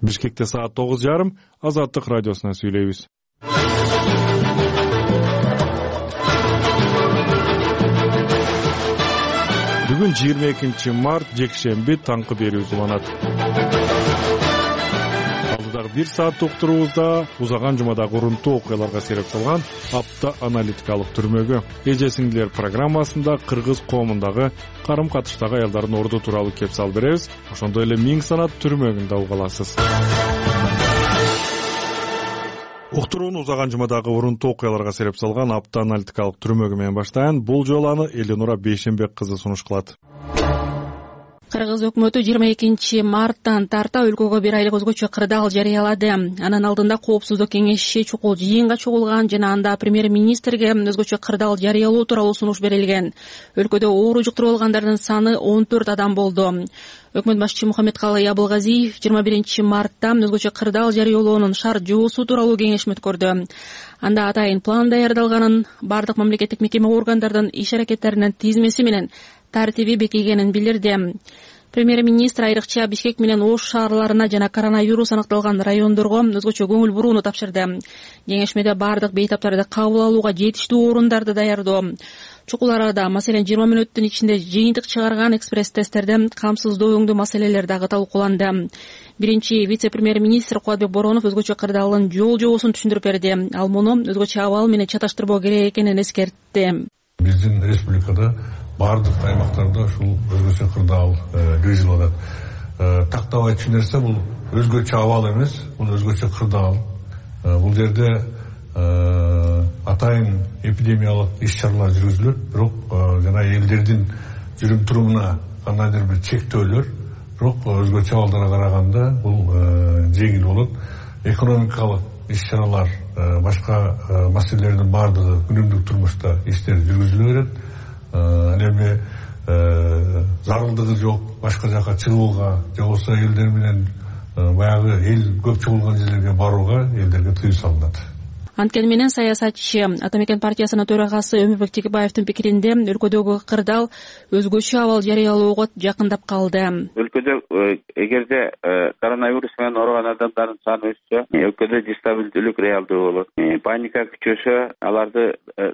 Бишкекте саат 9:30 Азаттык радиосунан сүйлөйбүз. Бүгүн 22 март жекшемби таңкы берүү уланат. Алдыдагы 1 саат уктуруубузда узаган жумадагы урунтуу окуяларга себеп болгон апта аналитикалык түрмөгү эже сиңдилер программасында кыргыз коомундагы карым-катыштагы аялдардын орду тууралуу кеп сал беребиз. Ошондой эле Миң санат түрмөгүн да уга аласыз. Уктурууну узаган жумадагы урунтуу окуяларга себеп салган апта аналитикалык түрмөгү менен баштайын. Бул жолу аны Эленура Бейшенбек кызы сунуш кылат. Кыргыз өкмөтү 22 марттан тарта өлкөгө бир айлык өзгөчө кырдаал жарыялады. Анын алдында Коопсуздук кеңеши чукул жыйынга чогулган жана анда премьер-министрге өзгөчө кырдаал жарыялоо тууралуу сунуш берилген. Өлкөдө оору жуктуруп алгандардын саны 14 адам болду. Өкмөт башчысы Мухаммедкалый Абылгазиев 21 мартта өзгөчө кырдаал жарыялоонун шарт жобосу тууралуу кеңеш өткөрдү. Анда атайын план даярдалганын, бардык мамлекеттик мекеме органдардын иш аракеттеринин тизмеси менен тартиби бекигенин билдирди. Премьер-министр айрыкча Бишкек менен Ош шаарларына жана коронавирус аныкталган райондорго өзгөчө көңүл бурууну тапшырды. Кеңешмеде бардык бейтаптарды кабыл алууга жетиштүү орундарды даярдоо, чукул арада, маселен 20 мүнөттүн ичинде жыйынтык чыгарган экспресс-тесттерди камсыздоо өңдүү маселелер дагы талкууланды. Биринчи вице-премьер-министр Кубатбек Боронов өзгөчө кырдаалдын жол жобосун түшүндүрүп берди. Ал муну өзгөчө абал менен чаташтырбоо керек экенин эскертти. Биздин республикада бардык аймактарда ушул өзгөчө кырдаал киргизилип атат. Тактабай түшүнөрсө, бул өзгөчө абал эмес, бул өзгөчө кырдаал. Бул жерде атайын эпидемиялык иш-чаралар жүргүзүлөт, бирок жана элдердин жүрүм турумуна кандайдыр бир чектөөлөр, бирок өзгөчө абалдарга караганда бул жеңил болот. Экономикалык иш-чаралар, башка маселелердин бардыгы күнүмдүк турмушта иштер жүргүзүлө берет. Ал эми зарылдыгы жок, башка жака чыгууга, же болбосо элдер менен баягы эл көп чогулган жерлерге барууга элдерге тыюу салынат. Анткени менен саясатчы Атамекен партиясынын төрагасы Өмүрбек Текебаевдин пикиринде өлкөдөгү кырдаал өзгөчө абал жарыялоого жакындап калды. Өлкөдө эгерде коронавирус менен ооруган адамдардын саны өссө, өлкөдө дестабилдүүлүк реалдуу болот. Паника күчөсө, аларды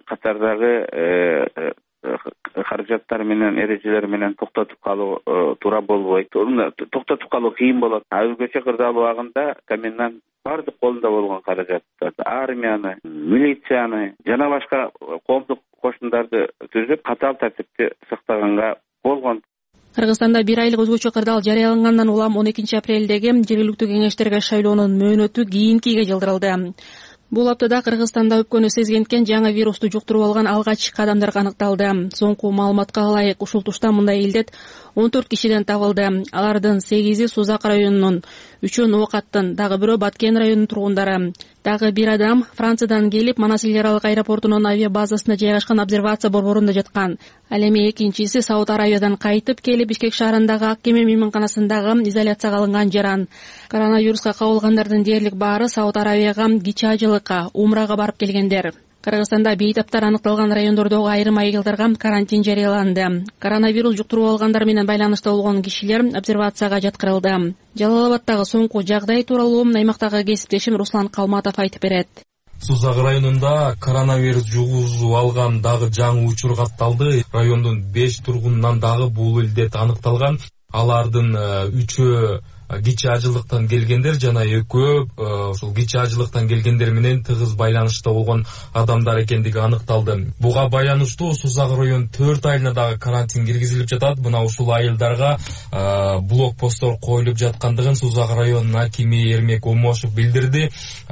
катардагы каражаттар менен, эрежелер менен токтотуп калуу туура болбойт. Токтотуп калуу кыйын болот. Өзгөчө кырдаал убагында комендант бардык колунда болгон каражаттарды, армияны, милицияны жана башка коомдук кошундарды түзүп, катаал тартипти сактаганга болгон. Кыргызстанда бир айлык өзгөчө кырдаал жарыялангандан улам 12 апрелдеги жергиликтүү кеңештерге шайлоонун мөөнөтү кийинкиге жылдырылды. Бул аптада Кыргызстанда өпкөнү сезгенткен жаңы вирусту жуктуруп алган алгачкы адамдар аныкталды. Соңку маалыматка ылайык ушул тушта мындай илдет 14 кишиден табылды. Алардын 8-и Сузак районунун, 3-ü Нокаттын, дагы бирөө Баткен районунун тургундары. Дагы бир адам Франциядан келип, Манас эл аралык аэропортунун авиа базасына жайгашкан обсервация борборунда жаткан. Ал эми экинчиси Сауд Арабиядан кайтып келип, Бишкек шаарындагы Ак Кеме мейманканасындагы изоляцияга алынган жаран. Коронавируска кабылгандардын дээрлик баары Сауд Арабияга кичи ажылыкка, умрага барып келгендер. Кыргызстанда бейтаптар аныкталган райондордогу айрым айылдарга карантин жарыяланды. Коронавирус жуктуруп алгандар менен байланышта болгон кишилер обсервацияга жаткырылды. Жалал-Абадтагы соңку жагдай тууралуу аймактагы кесиптешим Руслан Калматов айтып берет. Сузак районунда коронавирус жугузуп алган дагы жаңы учур катталды. Райондун 5 тургунунан дагы бул илдет аныкталган. Алардын 3-ü кичи ажылыктан келгендер жана 2-ü ушул кичи ажылыктан келгендер менен тыгыз байланышта болгон адамдар экендиги аныкталды. Буга байланыштуу Сузак район 4 айына дагы карантин киргизилип жатат. Мына ушул айылдарга блокпосттор коюлуп жаткандыгын Сузак районунун акими Эрмек Омошев билдирди.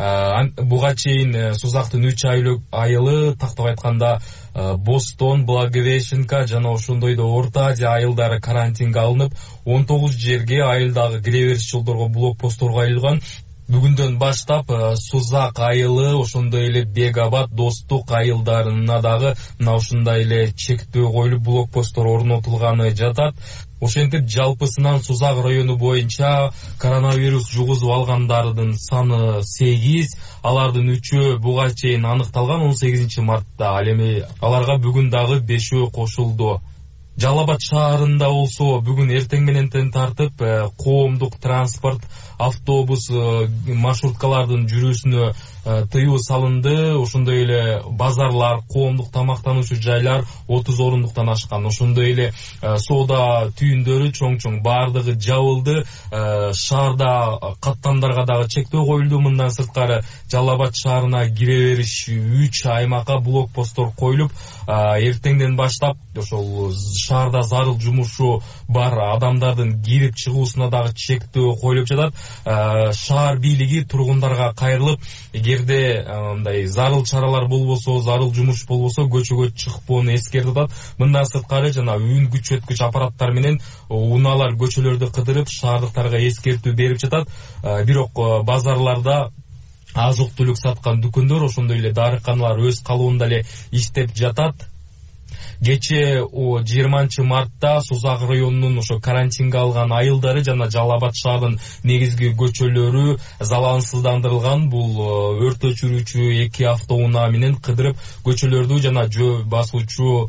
Буга чейин Сузактын 3 айылы тактап айтканда Бостон, Благовещенка жана ошондой да Орта Азия айылдары карантинге алынып, 19 жерге айылдагы кире-бериш жолдорго блокпосттор коюлган. Бүгүндөн баштап Сузак айылы, ошондой эле Бегабад, Достук айылдарына дагы мына ушундай эле чектөө коюлуп блокпосттор орнотулганы жатат. Ошентип жалпысынан Сузак району боюнча коронавирус жугузуп алгандардын саны 8, алардын 3-ü буга чейин аныкталган 18 мартта. Ал эми аларга бүгүн дагы 5-ü кошулду. Жалал Абад шаарында болсо бүгүн эртең менен тартып коомдук транспорт, автобус, маршруткалардын жүрүүсүнө тыюу салынды. Ошондой эле базарлар, коомдук тамактануучу жайлар 30 орундуктан ашкан. Ошондой эле соода түйүндөрү чоң бардыгы жабылды. Шаарда каттамдарга дагы чектөө коюлду. Мындан сырткары Жалал Абад шаарына кире бериш 3 аймакка блокпосттор коюлуп, эртеңден баштап ошол шаарда зарыл жумушу бар адамдардын кирип чыгуусуна дагы чектөө коюлуп жатат. Шаар бийлиги тургундарга кайрылып, эгерде мындай зарыл чаралар болбосо, зарыл жумуш болбосо көчөгө чыкпоону эскертип атат. Мындан сырткары жана үн күчөткүч аппараттар менен унаалар көчөлөрдү кыдырып, шаардыктарга эскертүү берип жатат. Бирок базарларда азык-түлүк саткан дүкөндөр, ошондой эле дарыканалар өз калыбында эле иштеп жатат. Кече 20 мартта Созак районунун ошо карантинге алган айылдары жана Жалал Абад шаарынын негизги көчөлөрү залалсыздандырылган. Бул өрт өчүрүүчү 2 автоунаа менен кыдырып, көчөлөрдү жана жөө басуучу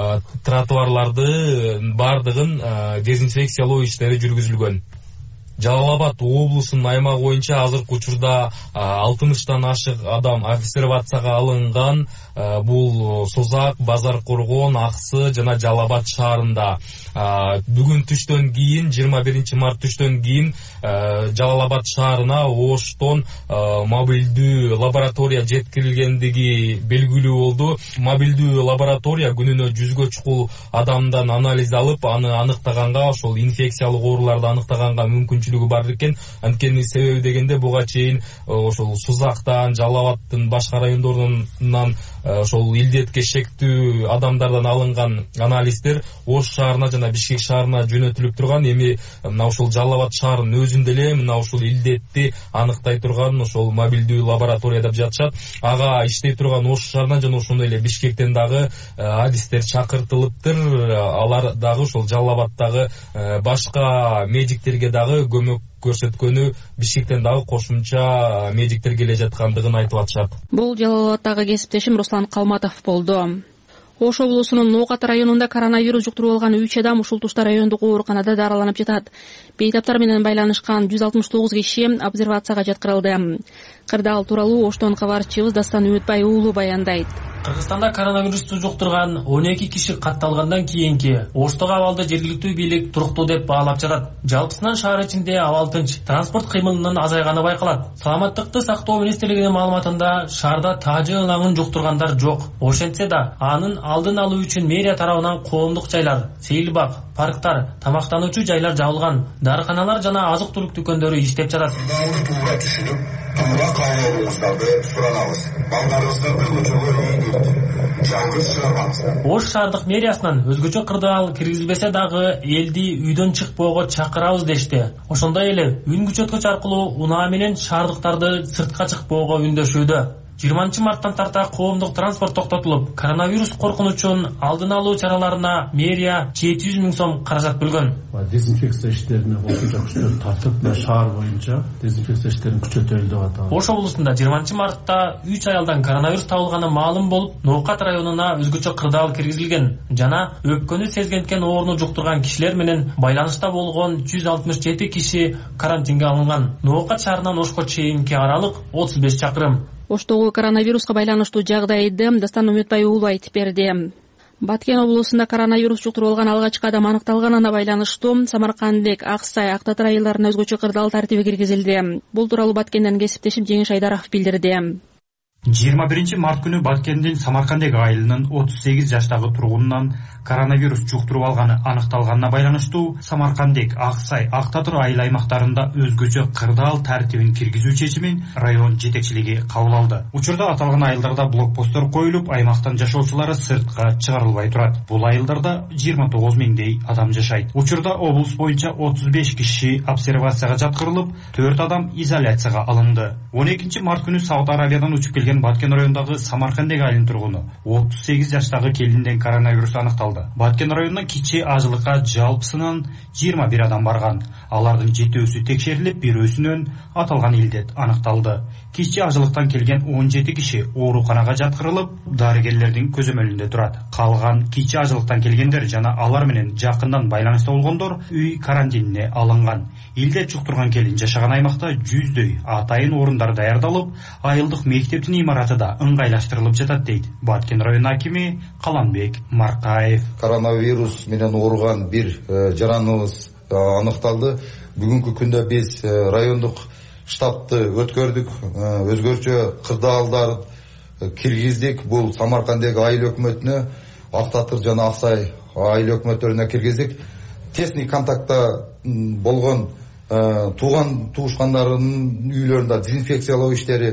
тротуарларды бардыгын дезинфекциялоо иштери жүргүзүлгөн. Жалал Абад облусунун аймагы боюнча азыркы учурда 60тан ашык адам обсервацияга алынган. Бул Созак, Базар Коргон, Аксы жана Жалал Абад шаарында. Бүгүн түштөн кийин, 21 март түштөн кийин Жалал Абад шаарына Оштон мобилдүү лаборатория жеткирилгендиги белгилүү болду. Мобилдүү лаборатория күнүнө 100гө чукул адамдан анализ алып, аны аныктаганга, ошол инфекциялык ооруларды аныктаганга мүмкүнчүлүгү бар экен. Анткени себеби дегенде буга чейин ошол Созактан, Жалал Абадтын башка райондорунан ошол илдетке шектүү адамдардан алынган анализдер Ош шаарына жана Бишкек шаарына жөнөтүлүп турган. Эми мына ошол Жалал Абад шаарынын өзүндө эле мына ошол илдетти аныктай турган ошол мобилдүү лаборатория деп жатышат. Ага иштей турган Ош шаарынан жана ошондой эле Бишкектен дагы адистер чакыртылыптыр. Алар дагы ошол Жалал Абадтагы башка медиктерге дагы көмөк көрсөткөнү, Бишкектен дагы кошумча медиктер келе жаткандыгын айтып атышат. Бул Жалал Абадтагы кесиптешим Руслан Калматов болду. Ош облусунун Ноокат районунда коронавирус жуктуруп алган 3 адам ушул тушта райондук ооруканада дарыланып жатат. Бейтаптар менен байланышкан 169 киши обсервацияга жаткырылды. Кырдаал тууралуу Оштон кабарчыбыз Дастан Үмүтбай уулу баяндайт. Кыргызстанда коронавирусту жуктурган 12 киши катталгандан кийинки Оштогу абалды жергиликтүү бийлик туруктуу деп баалап жатат. Жалпысынан шаар ичинде абал тынч, транспорт кыймылынын азайганы байкалат. Саламаттыкты сактоо министрлигинин маалыматында шаарда таажы ылаңын жуктургандар жок. Ошентсе да анын алдын алуу үчүн мэрия тарабынан коомдук жайлар, сейилбак, парктар, тамактануучу жайлар жабылган. Дарыканалар жана азык-түлүк дүкөндөрү иштеп жатат. Туура кайрылууңуздарды суранабыз. Балдарыңыздарды көчөгө ийгиликтирип, жаңгыз чыгарбаңыздар. Ош шаардык мэриясынан өзгөчө кырдаал киргизилбесе дагы элди үйдөн чыкпоого чакырабыз дешти. Ошондой эле үн күчөткөч аркылуу унаа менен шаардыктарды сыртка чыкпоого үндөшүүдө. 20 марттан тарта коомдук транспорт токтотулуп, коронавирус коркунучун алдын алуу чараларына мэрия 700 000 сом каражат бөлгөн. Дезинфекция иштерине кошумча күчтөр тартып, шаар боюнча дезинфекция иштерин күчөтөлү деп атабыз. Ош облусунда 20 мартта 3 аялдан коронавирус табылганы маалым болуп, Ноокат районуна өзгөчө кырдаал киргизилген жана өпкөнү сезгенткен ооруну жуктурган кишилер менен байланышта болгон 167 киши карантинге алынган. Ноокат шаарынан Ошко чейинки аралык 35 чакырым. Оштогу коронавируска байланыштуу жагдайды Дастан Үмүтбай уулу айтып берди. Баткен облусунда коронавирус жуктуруп алган алгачкы адам аныкталганына байланыштуу Самаркандек, Аксай, Актатыр айылдарына өзгөчө кырдаал тартиби киргизилди. Бул тууралуу Баткенден кесиптешим Жеңиш Айдаров билдирди. 21 март күнү Баткендин Самаркандек айылынын 38 жаштагы тургунунан коронавирус жуктуруп алганы аныкталганына байланыштуу Самаркандек, Аксай, Актатыр айыл аймактарында өзгөчө кырдаал тартибин киргизүү чечимин район жетекчилиги кабыл алды. Учурда аталган айылдарда блокпосттор коюлуп, аймактан жашоочулары сыртка чыгарылбай турат. Бул айылдарда 29 миңдей адам жашайт. Учурда облус боюнча 35 киши обсервацияга жаткырылып, 4 адам изоляцияга алынды. 12 март күнү Сауд Арабиядан учуп келген Баткен районундагы Самаркандек айылынын тургуну 38 жаштагы келинден коронавирус аныкталды. Баткен районунан кичи ажылыкка жалпысынан 21 адам барган. Алардын 7-өсү текшерилип, 1-өсүнөн аталган илдет аныкталды. кичи ажылыктан келген 17 киши ооруканага жаткырылып, дарыгерлердин көзөмөлүндө турат. Калган кичи ажылыктан келгендер жана алар менен жакындан байланышта болгондор үй карантинине алынган. Илдет жуктурган келин жашаган аймакта 100дөй атайын орундар даярдалып, айылдык мектептин имараты да ыңгайлаштырылып жатат дейт Баткен район акими Каланбек Маркаев. Коронавирус менен ооруган бир жараныбыз аныкталды. Бүгүнкү күндө биз райондук штабты өткөрдүк, өзгөчө кырдаалдар киргиздик. Бул Самаркандагы айыл өкмөтүнө, Ак Татыр жана Аксай айыл өкмөттөрүнө киргиздик. Тесный контактта болгон туушкандардын үйлөрүндө дезинфекциялоо ишин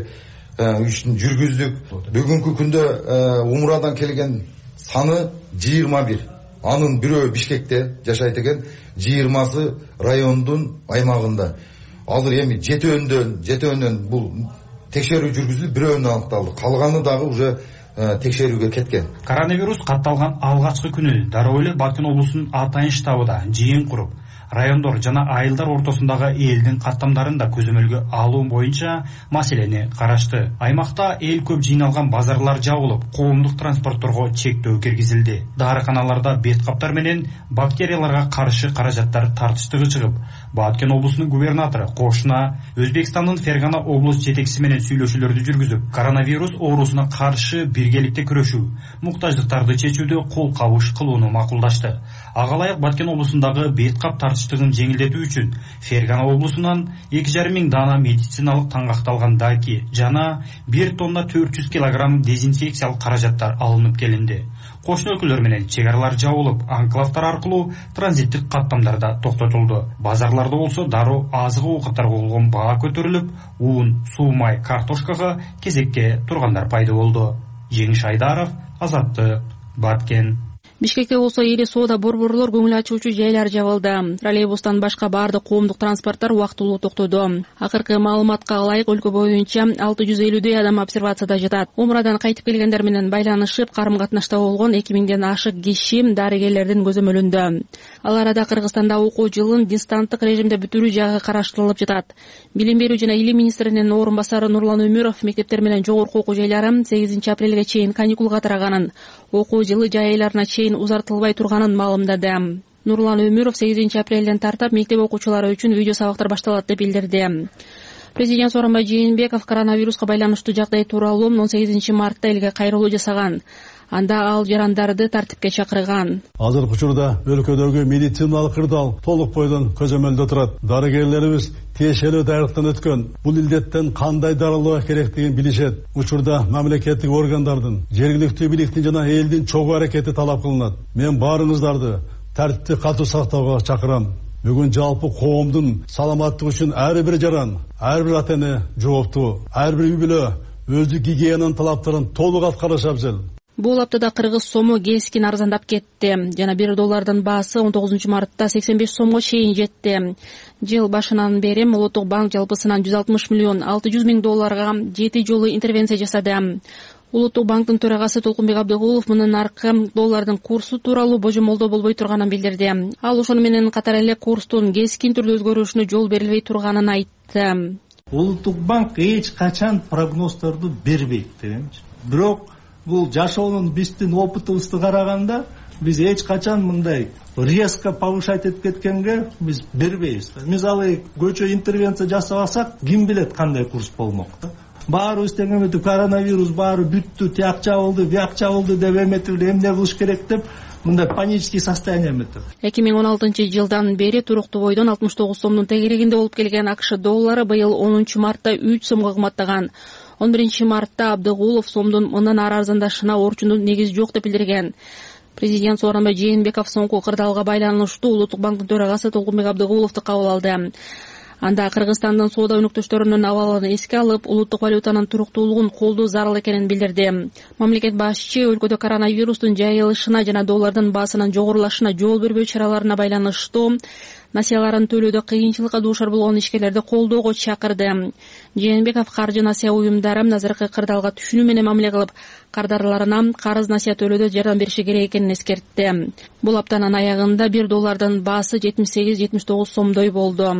жүргүздүк. Бүгүнкү күндө умрадан келген саны 21. Анын бирөө Бишкекте жашайт экен, 20сы райондун аймагында. Азыр эми жетөөнөн бул текшерүү жүргүзүлүп, бирөөнү аныкталды. Калганы дагы уже текшерүүгө кеткен. Коронавирус катталган алгачкы күнү дароо эле Баткен облусунун атайын штабыда жыйын куруп, райондор жана айылдар ортосундагы элдин каттамдарын да көзөмөлгө алуу боюнча маселени карашты. Аймакта эл көп жыйналган базарлар жабылып, коомдук транспортторго чектөө киргизилди. Дарыканаларда бет каптар менен бактерияларга каршы каражаттар тартыштыгы чыгып, Баткен облусунун губернатору кошуна Өзбекстандын Фергана облус жетекчиси менен сүйлөшүүлөрдү жүргүзүп, коронавирус оорусуна каршы биргеликте күрөшүү, муктаждыктарды чечүүдө кол кабыш кылууну макулдашты. Агалайык Баткен облусундагы бет кап тартыштыгын жеңилдетүү үчүн Фергана облусунан 2,5 миң дана медициналык таңгакталган даки жана 1 тонна 400 килограмм дезинфекциялык каражаттар алынып келинди. Кошуна өлкөлөр менен чек аралар жабылып, анклавтар аркылуу транзиттик каттамдарда токтотулду. Базарларда болсо дароо азык оокаттарга болгон баа көтөрүлүп, уун, суу май, картошкага кезекке тургандар пайда болду. Жеңиш Айдаров, Азаттык, Баткен. Бишкекте болсо эли соода борборлор көңүл ачуучу жайлар жабылды. Троллейбустан башка баардык коомдук транспорттор убактылуу токтоду. Акыркы маалыматка ылайык өлкө боюнча 650дөй адам обсервацияда жатат. Умрадан кайтып келгендер менен байланышып, карым-катнашта болгон 2000ден ашык киши дарыгерлердин көзөмөлүндө. Ал арада Кыргызстанда окуу жылын дистанттык режимде бүтүрүү жагы караштырылып жатат. Билим берүү жана илим министринин орун басары Нурлан Өмүров мектептер менен жогорку окуу жайлары 8 апрелге чейин каникулга тараганын, окуу жылы жай айларына узартылбай турганын маалымдады. Нурлан Өмүров 8 апрелден тартап мектеп окуучулары үчүн видео сабактар башталат деп билдирди. Президент Сооронбай Жээнбеков коронавируска байланыштуу жагдай тууралуу 18 мартта элге кайрылуу жасаган. Анда ал жарандарды тартипке чакырган. Азыркы учурда өлкөдөгү медициналык кырдаал толук бойдон көзөмөлдө турат. Дарыгерлерибиз тиешелүү даярлыктан өткөн. Бул илдеттен кандай дарылоо керектигин билишет. Учурда мамлекеттик органдардын, жергиликтүү бийликтин жана элдин чогуу аракети талап кылынат. Мен баарыңыздарды тартипти катуу сактоого чакырам. Бүгүн жалпы коомдун саламаттыгы үчүн ар бир жаран, ар бир ата-эне жооптуу, ар бир үй бүлө өздүк гигиенанын талаптарын толук аткарыш абзел. Бул аптада кыргыз сому кескин арзандап кетти. Жана $1 баасы 19 мартта 85 сомго чейин жетти. Жыл башынан бери Улуттук банк жалпысынан $160 миллион $600 миң 7 жолу интервенция жасады. Улуттук банктын төрагасы Толкунбек Абдыгулов мындан аркы доллардын курсу тууралуу божомолдоо болбой турганын билдирди. Ал ошону менен катар эле курстун кескин түрдө өзгөрүшүнө жол берилбей турганын айтты. Улуттук банк эч качан прогноздорду бербейт дегенчи. Бирок бул жашоонун биздин опытыбызды караганда биз эч качан мындай резко повышать этип кеткенге биз бербейбиз. Мисалы көчө интервенция жасабасак, ким билет кандай курс болмок да. Баарыбыз тең эметип коронавирус баары бүттү, тияк жабылды, бияк жабылды деп эметип эмне кылыш керек деп мындай панический состояние эметип. 2016-жылдан бери туруктуу бойдон 69 сомдун тегерегинде болуп келген АКШ доллары быйыл 10 мартта 3 сомго кымбаттаган. 11 мартта Абдыгулов сомдун мындан ары арзандашына орчундун негизи жок деп билдирген. Президент Сооронбай Жээнбеков соңку кырдаалга байланыштуу Улуттук банктын төрагасы Толкунбек Абдыгуловду кабыл алды. Анда Кыргызстандын соода өнөктөштөрүнүн абалын эске алып, улуттук валютанын туруктуулугун колдоо зарыл экенин билдирди. Мамлекет башчы өлкөдө коронавирустун жайылышына жана доллардын баасынын жогорулашына жол бербөө чараларына байланыштуу насыяларын төлөөдө кыйынчылыкка дуушар болгон ишкерлерди колдоого чакырды. Жээнбеков каржы насыя уюмдары азыркы кырдаалга түшүнүү менен мамиле кылып, кардарларына карыз насыя төлөөдө жардам бериши керек экенин эскертти. Бул аптанын аягында $1 баасы 78-79 сомдой болду.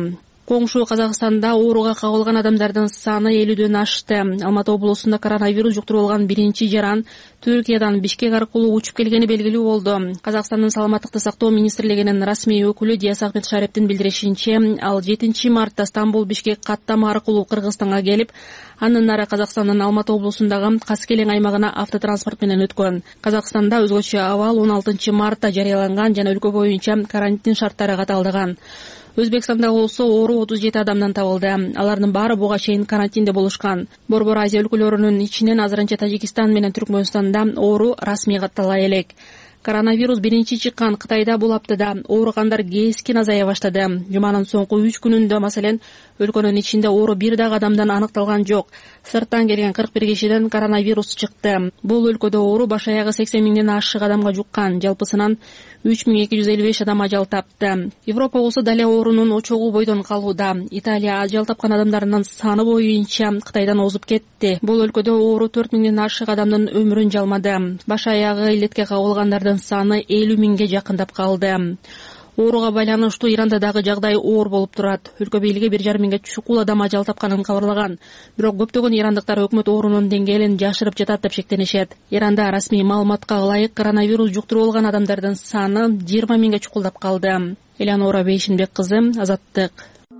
Коңшу Казакстанда ооруга кабылган адамдардын саны 50дөн ашты. Алматы облусунда коронавирус жуктуруп алган биринчи жаран Түркиядан Бишкек аркылуу учуп келгени белгилүү болду. Казакстандын саламаттыкты сактоо министрлигинин расмий өкүлү Диас Ахмет Шарептин билдиришинче, ал 7 мартта Стамбул Бишкек каттама аркылуу Кыргызстанга келип, андан нары Казакстандын Алматы облусундагы Каскелең аймагына автотранспорт менен өткөн. Казакстанда өзгөчө абал 16 мартта жарыяланган жана өлкө боюнча карантин шарттары каталдыган. Өзбекстанда болсо оору 37 адамдан табылды. Алардын баары буга чейин карантинде болушкан. Борбор Азия өлкөлөрүнүн ичинен азырынча Тажикстан менен Түркмөнстанда оору расмий каттала элек. Коронавирус биринчи чыккан Кытайда бул аптада ооругандар кескин азая баштады. Жуманын соңку 3 күнүндө, маселен, өлкөнүн ичинде оору бир дагы адамдан аныкталган жок. Сырттан келген 41 кишиден коронавирус чыкты. Бул өлкөдө оору баш аягы 80 миңден ашык адамга жуккан. Жалпысынан 3255 адам ажал тапты. Европа болсо дале оорунун очогу бойдон калууда. Италия ажал тапкан адамдардын саны боюнча Кытайдан озуп кетти. Бул өлкөдө оору 4 миңден ашык адамдын өмүрүн жалмады. Баш аягы илетке кабылгандардын саны 50 миңге жакындап калды. Ооруга байланыштуу Иранда дагы жагдай оор болуп турат. Өлкө бийлиги 1,5 миңге чукул адам ажал тапканын кабарлаган. Бирок көптөгөн ирандыктар өкмөт оорунун деңгээлин жашырып жатат деп шектенишет. Иранда расмий маалыматка ылайык коронавирус жуктуруп алган адамдардын саны 20 миңге чукулдап калды. Элеонора Бейшинбек кызы, Азаттык.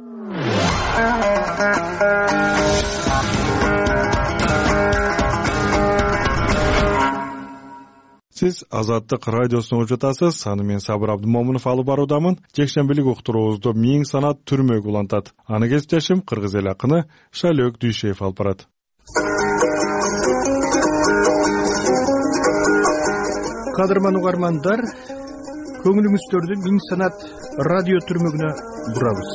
Сиз Азаттык радиосун угуп жатасыз. Аны мен Сабыр Абдымомунов алып баруудамын. Жекшембилик уктуруубузду Миң санат түрмөгү улантат. Аны кесиптешим кыргыз эл акыны Шалөк Дүйшеев алып барат. Кадырман угармандар, көңүлүңүздөрдү Миң санат радио түрмөгүнө бурабыз.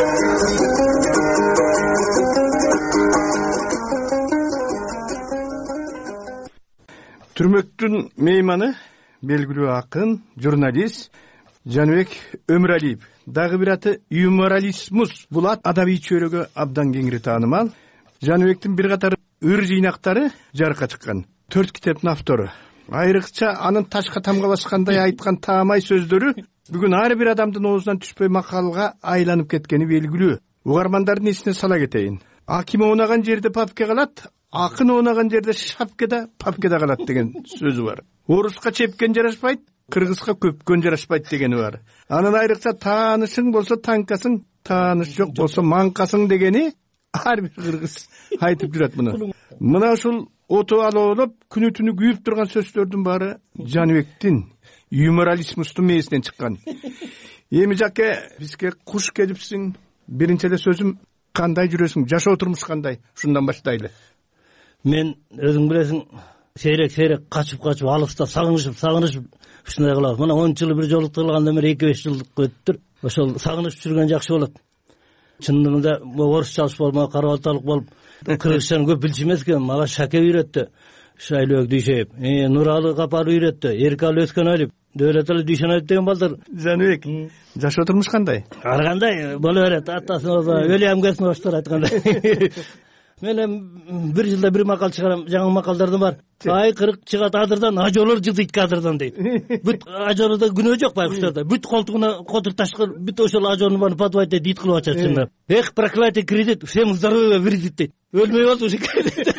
Түрмөктүн мейманы белгилүү акын, журналист Жаныбек Өмүралиев. Дагы бир аты юморализмус. Бул ат адабий чөйрөгө абдан кеңири таанымал. Жаныбектин бир катар ыр жыйнактары жарыкка чыккан. 4 китептин автору. Айрыкча анын ташка тамга баскандай айткан таамай сөздөрү бүгүн ар бир адамдын оозунан түшпөй макалга айланып кеткени белгилүү. Угармандардын эсине сала кетейин. Аким оонаган жерде папке калат, акын оонаган жерде шапкеда папкеда калат деген сөзү бар. Оруска чепкен жарашпайт, кыргызга көпкөн жарашпайт дегени бар. Анын айрыкча таанышың болсо танкасың, тааныш жок болсо манкасың дегени ар бир кыргыз айтып жүрөт муну. Мына ушул оту алып күнү түнү күйүп турган сөздөрдүн баары Жаныбектин юморализмустун мээсинен чыккан. Эми жаке бизге куш келипсиң. Биринчи эле сөзүм, кандай жүрөсүң, жашоо турмуш кандай? Ушундан баштайлы. Мен өзүң билесиң, сейрек качып алыста сагынышып ушундай кылабыз. Мына 10 жыл бир жолуктуп калганда бери 2-5 жылдык өттүр. Ошол сагынышып жүргөн жакшы болот. Чындыгында орусчалык болуп, карабаталык болуп, кыргызчаны көп билчү эмес экен. Мага Шаке үйрөттү. Шайлөк Дүйшеев, Нуралы Капалы үйрөттү. Эркалы Өскөнөлүп, Дөөлөталы Дүйшенович деген балдар. Жаныбек, жашоо турмуш кандай? Ар кандай боло берет. Атасын өлөм кесип баштар айткандай. Мен бир жылда бир макал чыгарам, жаңы макалдардын бар. Ай кырык чыгат адырдан, ажолор жылдыйт кадырдан дейт. Бүт ажорда күнөө жок байкуштарда. Бүт колтугуна котур ташкыр, бүт ошол ажорну баары подвайда дейт кылып ачат чында. Эх, проклятие кредит, всем здоровья вредит дейт. Өлмөй болду уже кредит.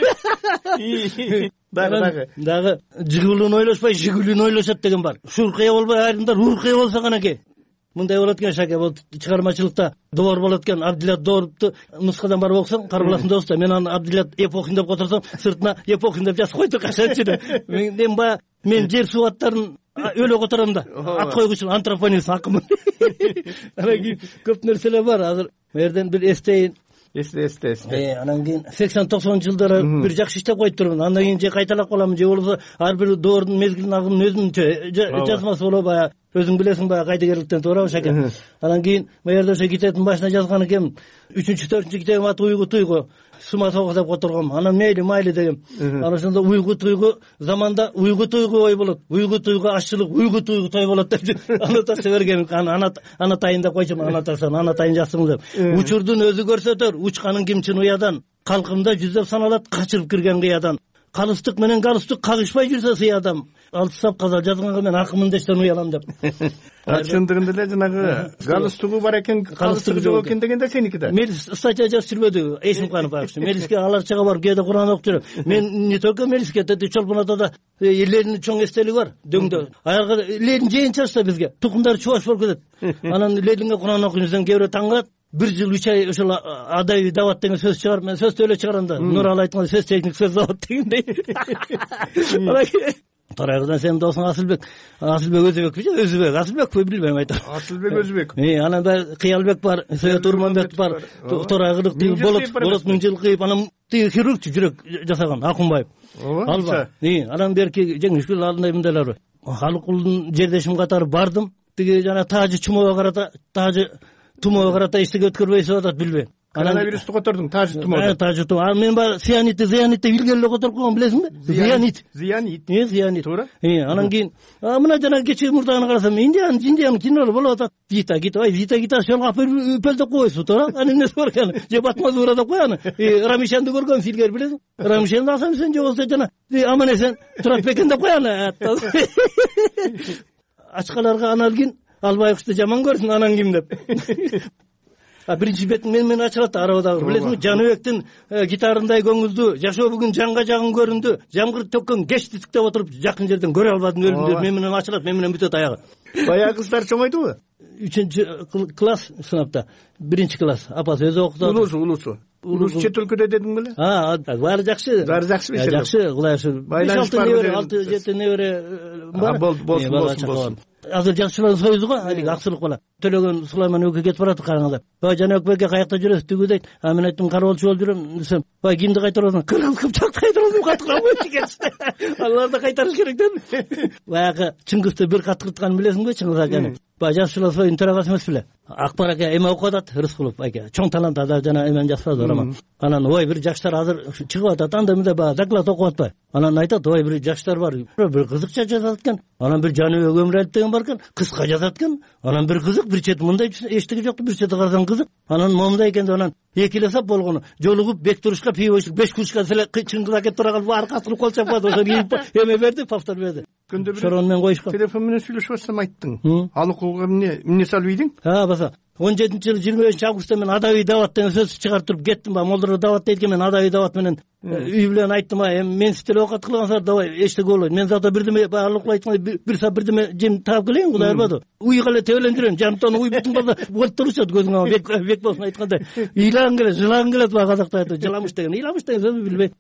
Дагы жигулун ойлошпой, жигулун ойлошот деген бар. Шуркая болбой, айрымдар уркая болсо гана ке. Мындай болот экен Шаке, бул чыгармачылыкта доор болот экен. Абдилат Дооровду нускадан барып окусаң, карбаласын доста. Мен аны Абдилат эпохин деп которсом, сыртына эпохин деп жазып койду кашанчы. Мен жер сууаттарын өлө котором да. Ат койгучу антропонист акымын. Анан кийин көп нерселер бар. Азыр мерден бир эстейин. Эсте. Анан кийин 80-90 жылдары бир жакшы иштеп койуп турмун. Андан кийин же кайталап калам, же болбосо ар бир доордун мезгилин агымын өзүнчө жазмасы болобу, баягы өзүң билесиң, баягы кайдыгерликтен туурабы Шаке. Анан кийин мыйерде ошо китептин башына жазган экен. 3-4 китебим аты Уйгу туйгу. Сума согу деп которгом. Анан мейли дегем. Анан ошондо Уйгу туйгу заманда Уйгу туйгу ой болот. Уйгу туйгу ашчылык, Уйгу туйгу той болот деп аннотация бергем. Анатайын деп койчум, анатайын жазсың деп. Учурдун өзү көрсөтөр, учканын кимчин уядан. Калкымда жүздөп саналат, качырып кирген кыядан. калыстык менен галстук кагышпай жүрсө сый адам алты сап каза жазганга мен акымын дештен уялам деп. Чындыгында эле жанагы галстугу бар экен, галстугу жок экен дегенде сеники да. Мелис статья жазып жүрбөдү Эшимканов агысы. Мелиске аларчага барып кээде Кур'ан окуп жүрөм. Мен не только Мелиске, Чолпон атада элдердин чоң эстелиги бар дөңдө. Аягы элдин жыйын чачса бизге тукумдары чубаш болуп кетет. Анан элдинге Кур'ан окуп жүрсөң кээ бирөө таң калат. 1 жыл 3 ай ошол адави дават деген сөз чыгарып, мен сөздү эле чыгарам да. Нуралы айткан сөз техник сөз дават дегендей. Тарайгыдан сенин досуң Асылбек Өзбек, Асылбекпи билбейм айтам. Асылбек Өзбек. Анан да Кыялбек бар, Совет Урманбек бар, Тарайгылык болот 1000 жыл кыйып, анан хирург жүрөк жасаган Акунбаев. Ал бар. Анан берки жеңишкүл алдында мындайлар бар. Халыкулдун жердешим катары бардым. Тиги жана Тажы тумоого карата эчтеке өткөрбөйсүп атат, билбейм. Коронавирусту котордуң, Тажы тумоо. Тажы тумоо. А мен бар зиянитти билгеле эле которуп койгон, билесиңби? Зиянит. Туура. Анан кийин мына жана кечээ мурдагына карасам, Индиянын кинолору болуп атат. Вита шолго алып үпөлдөп койсу, туура. Анан эмнеси бар экен? Же Батмазура деп кояны. Рамишанды көргөн филгер билесиң? Рамишанды алсам сен же болсо жана аман эсен турат бекен деп кояны. Ачкаларга аналгин Албаевичти жаман көрсүн, анан ким деп. Биринчи бетин мен ачылат арабадагы. Билесиңби, Жаныбектин гитарындай көңүлдүү, жашоо бүгүн жанга жагын көрүндү. Жамгыр төккөн кеч тиктеп отуруп жакын жерден көрө албадым өлүмдү. Мен менен ачылат, мен менен бүтөт аягы. Баягы кыздар чоңойдубу? 3-класс сынапта, 1-класс. Апасы өзү окутат. Улус чет өлкөдө дедиң беле? Баары жакшы. Жакшы, Кудай ошо 5-6 небере бар. Болсун. Азыр Жашчылардын союзу го, алиги Аксылык бала. Төлөгөн Сулайман өкө кетип барат караңыздар. Жаныбек беке каякта жүрөсүз тигүү дейт. Мен айттым караболчу болуп жүрөм десем, кимди кайтарасың? Кыргыз кыпчакты кайтарасың, кайтарбойчу кетишти. Аларды кайтарыш керек дедим. Баягы Чыңгызды бир каттыртканын билесиңби, Чыңгыз аканы? Жашчылар союзунун төрагасы эмес беле? Акбар аке эме окутат, Рыскулов аке. Чоң талант ада жана эмен жазбады роман. Анан бир жаштар азыр чыгып атат, анда мындай баягы доклад окуп атпайбы? Анан айтат, бир жаштар бар, бир кызыкча жазат экен. Анан бир Жаныбек Өмүралиев деген бар экен, кыска жазат экен. Анан бир кызык, бир чети мындай эчтеге жок, бир чети карасаң кызык. Анан момундай экен деп анан эки эле сап болгону. Жолугуп бек турушка пиво ичип 5 кружка Чыңгыз аке тура калып аркасына кол чапат, ошо кийип эме берди, повтор берди. Шорон менен коюшкан. Телефон менен сүйлөшүп атсам айттың. Алыкулга эмне салып ийдиң? Баса. 17-жылы 25-августта мен адави дават деген сөз чыгарып туруп кеттим. Молдор дават дейт экен, мен адави дават менен үй бүлөн айттым, мен сиздерге окат кылгансыздар, давай эчтеке болбойт. Мен зато бирдеме алыкул айткандай бир сап бирдеме жем таап келейин, Кудай бербаду. Уйга эле тебелен жүрөм, жанымдан уй бүтүн болсо болуп турушат көзүңө, бек болсун айткандай. Ыйлагың келет, жылагың келет, казакта айтат, жыламыш деген сөздү билбейм.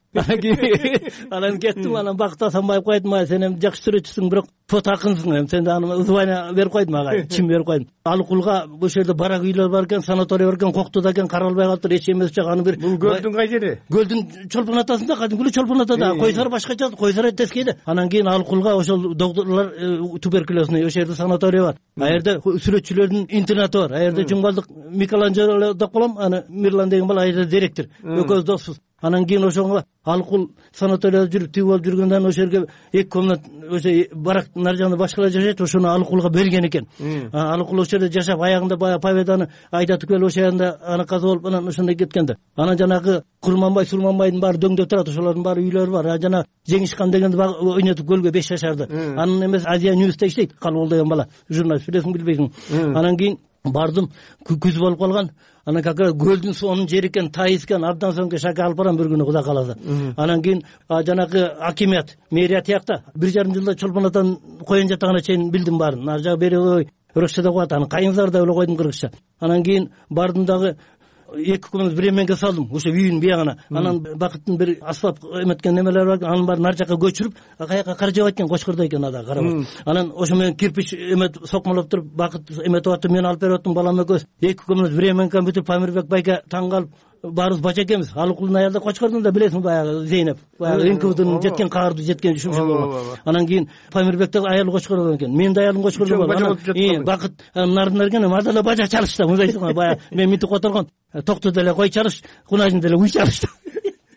Анан кеттим, анан Бакыт Асанбаев айтты, сен эми жакшы сүрөтчүсүң, бирок фото акынсың, сен аны звание берип койдум ага, чим берип койдум. Алыкулга бул жерде барак үйлөр бар экен, санаторий бар экен, Коктуда экен, каралбай калыптыр, эч эмес жок. Аны бир Гөлдүн кай жери? Гөлдүн Чолпон атасында, кадимкүлүү Чолпон атада, койсар башкача, койсар тескейде. Анан кийин Алыкулга ошол докторлор туберкулезный ошол жерде санаторий бар. А жерде сүрөтчүлөрдүн интернаты бар. А жерде Жумгалдык Микеланджело деп коем, аны Мирлан деген бала жерде директор. Экөөбүз доспуз. Анан кийин ошого Алыкул санаторияда жүрүп түү болуп жүргөндөн ошол жерге 2 комнат ошо барак наржаны башкалар жашайт, ошону Алыкулга берген экен. Алыкул ошол жерде жашап, аягында баягы Победаны айдатып келип ошол жерде аны каза болуп анан ошондой кеткен да. Анан жанагы Курманбай, Сулманбайдын баары дөңдө турат, ошолордун баары үйлөрү бар. Жана Жеңишкан дегенди ойнотуп көлгө 5 жашарды. Анын эмес Азия Ньюсте иштейт, Калбол деген бала, журналист, билесиң билбейсиң. Анан кийин бардым, күз болуп калган. Анан как раз көлдүн суунун жери экен, тайыз экен, абдан соң шака алып барам бир күнү, Кудай кааласа. Анан кийин жанагы акимият, мэрия тиякта 1,5 жылда Чолпон атанын коен жатагына чейин билдим баарын. Ар жагы бери русча да коет, анан кайыңзар да эле койдум кыргызча. Анан кийин бардым дагы 2 комнат временге салдым, ошо үйдүн биягына. Анан Бакыттын бир асфальт эметкен немелер бар, анын баарын ар жакка көчүрүп, каяка кар жаап экен, Кочкордо экен ада карабыз. Анан ошо менен кирпич эмет сокмолоп туруп, Бакыт эметип атты, мен алып берип аттым, балам экөөбүз 2 комнат временге бүтүп, Памирбек байке таң калып, баарыбыз бача экенбиз. Алыкулдун аялы Кочкордун да билесиң, баягы Зейнеп, баягы НКВДнын жеткен каарды жеткен ушунча болгон. Анан кийин Памирбектин аялы Кочкордо экен, менин да аялым Кочкордо болгон. Бакыт нардын эрген мадала бажа чалышты, мындай баягы мен мынтип которгон. Токту деле кой чалыш, кунажын деле уй чалышты.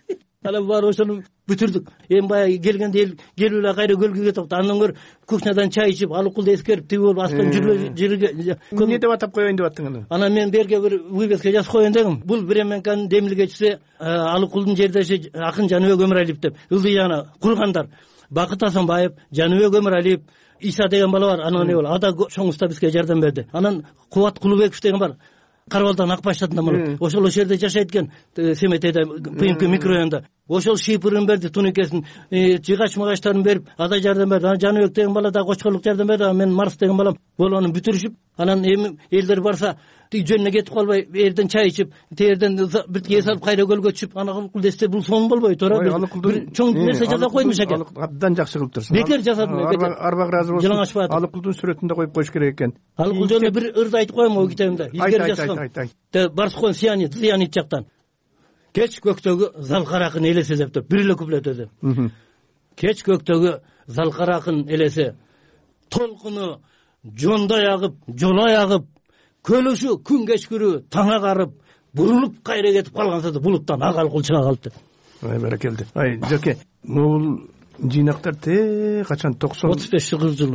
анан баары ошону бүтүрдүк. Эми баягы келгенде келип эле кайра көлгө кетип, андан көрө кухнядан чай ичип, алыкулду эскерип тиги болуп астан жүргө. Эмне деп атап коеюн деп аттың аны? Анан мен берге бир вывеска жазып коеюн дегим. Бул Бременканын демилгечиси Алыкулдун жердеши акын Жаныбек Өмүралиев деп. Ылдыяны кургандар. Бакыт Асанбаев, Жаныбек Өмүралиев, Иса деген бала бар. Анан эмне болду? Ада чоң уста бизге жардам берди. Анан Кубат Кулубеков деген бар. Карабалдан Акбаш шатында болот. Ошол жерде жашайт экен, Семетейде, ПМК микрорайонунда. Ошол шипырын берди, туникесин, жыгач-мыгачтарын берип, ада жардам берди. Анан Жаныбек деген бала да кочкорлук жардам берди. Мен Марс деген балам болону бүтүрүшүп, анан эми элдер барса жөнүнө кетип калбай, эрден чай ичип, терден бир эс алып кайра көлгө түшүп, анан кул десе бул сон болбой туура. Чоң нерсе жасап койдум шеке. Абдан жакшы кылып турсуң. Бекер жасадым. Арбак ыраазы болсун. Жылаң ачпады. Алыкулдун сүрөтүн да коюп коюш керек экен. Алыкул жөнүндө бир ырды айтып коем о китебимде. Илгери жазгам. Барскон Зиянит жактан. Кеч көктөгү залкаракын элесе деп туруп, бир эле куплет өзү. Кеч көктөгү залкаракын элесе, толкуну жондай агып, жолой агып, көлөшү күн кечкүрүү таң агарып, бурулуп кайра кетип калгансада булуттан ак алкул чыга калды. Баракелди. Жаке, могул жыйнактар качан 35-40 жыл.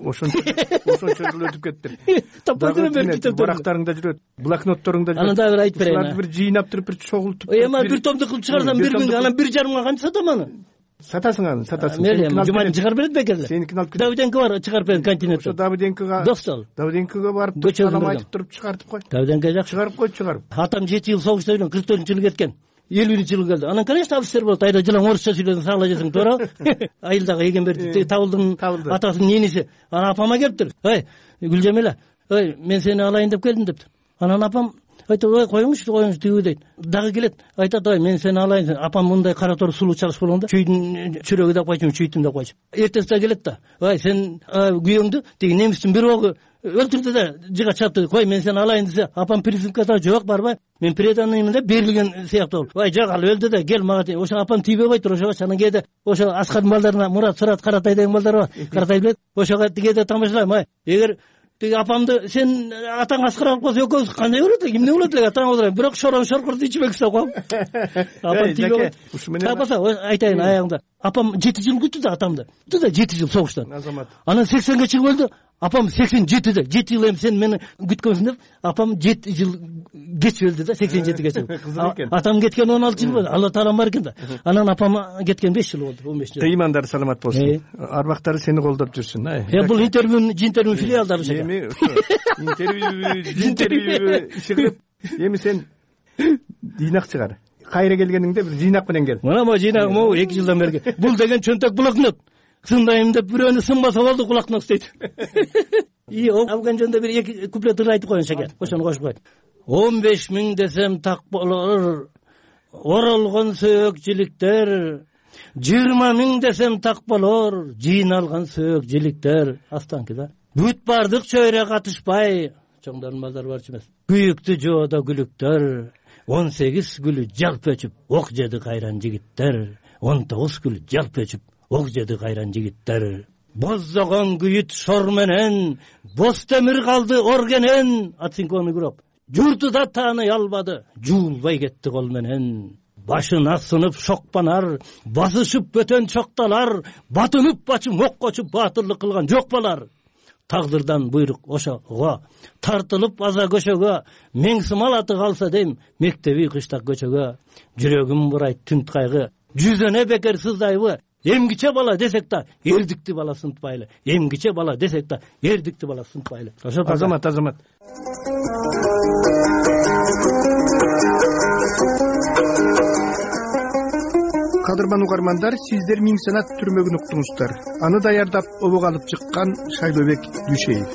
Ошончо жыл өтүп кетти. Таппайдыр бер китеп. Барактарыңда жүрөт, блокнотторуңда жүрөт. Анан да бир айтып берейин. Бир жыйнап туруп, бир чогултуп. Эми бир томду кылып чыгарсам 1 күнгө, анан 1,5 канча сатам аны? Сатасың аны, сатасың. Мен жуманы чыгарып берет бекерде. Сеникин алып кет. Давыденко бар, чыгарып берет континентте. Ошо Давыденкога. Достол. Давыденкога барып, салам айтып туруп чыгартып кой. Давыденко жакшы. Чыгарып кой, чыгарып. Атам 7 жыл согушта жүргөн, 44-жылы кеткен. 50-жылы келди. Анан конечно абыстер болот. Айда жылаң орусча сүйлөсөң, сагла жесең туура. Айылдагы Эгемберди Табылдын атасынын нениси. Анан апама келиптир. Ой, Гүлжамила, ой, мен сени алайын деп келдим дептир. Анан апам айтып, ой, коюңузчу тигүү дейт. Дагы келет. Айтат, ой, мен сени алайын. Апам мындай кара тор сулуу чалыш болгондо, чүйдүн чүрөгү деп койчумун, чүйттүм деп койчум. Эртесиде келет да. Ой, сен күйөөңдү тиги немистин бир огу өлтүрдү да, жыга чапты. Кой, мен сени алайын десе, апам призывкада жок барбай, мен преданныймын деп берилген сыяктуу болуп. Ой, жок, ал өлдү да, кел мага. Ошо апам тийбей тур, ошого анан кээде ошо Аскардын балдарына, Мурат, Сурат, Каратай деген балдар бар. Каратай билет. Ошого кээде тамашалайм. Ой, эгер тиги апамды сен атаң Аскар алып калса экөөбүз кандай болот эле, кимне болот эле атаң отурайын. Бирок шорон шоркурду ичмек деп коем. Апам тийбей. Тапаса айтайын аягында. Апам 7 жыл күттү да атамды. Күттү да 7 жыл согуштан. Анан 80ге чыгып өлдү. Апам 87-де. 7 жыл эми сен мени күткөнсүң деп, апам 7 жыл кеч өлдү да, 87ге чыгып. Атам кеткен 16 жыл болду. Алла таалам бар экен да. Анан апам кеткен 5 жыл болду, 15 жыл. Имандар саламат болсун. Арбактары сени колдоп жүрсүн. Бул интервью филиалдары шеке. Интервью чыгып, эми сен жыйнак чыгар. Кайра келгениңде бир жыйнак менен кел. Мына могу жыйнак 2 жылдан бери. Бул деген чөнтөк блокнот. Сындайым деп бирөөнү сынбаса болду, кулактан дейт. Алган жөнүндө бир 2 куплет айтып коеюн шеке. Ошону кошуп коет. 15 000 десем так болор. Оролгон сөөгчүлүктөр. 20 000 десем так болор. Жыйналган сөөгчүлүктөр. Астанки да. Бүт бардык чөйрө катышпай. Чоңдордун балдары барчу эмес. Күйүктү жоодо күлүктөр. 18 күлү жалп өчүп, ок жеди кайран жигиттер. 19 күлү жалп өчүп, ок жеди кайран жигиттер. Боздогон күйүт шор менен, боз темир калды оргенен. Ацинкону күрөп. Журтуда тааный албады, жуулбай кетти кол менен. Башына сынып шокпанар, басышып бөтөн чокталар, батынып бачым ок кочуп баатырлык кылган жок балар. Тагдырдан буйрук ошого, тартылып аза көчөгө, меңсымал аты калса дейм, мектеби кыштак көчөгө. Жүрөгүм бурайт түнт кайгы, жүзөне бекер сыздайбы. Эмгиче бала десек да, эрдикти бала сынтпайлы. Эмгиче бала десек да, эрдикти бала сынтпайлы. Азамат. Кадырман угармандар, сиздер Миң Санат түрмөгүн уктуңуздар. Аны даярдап обого алып чыккан Шайлообек Дүйшеев.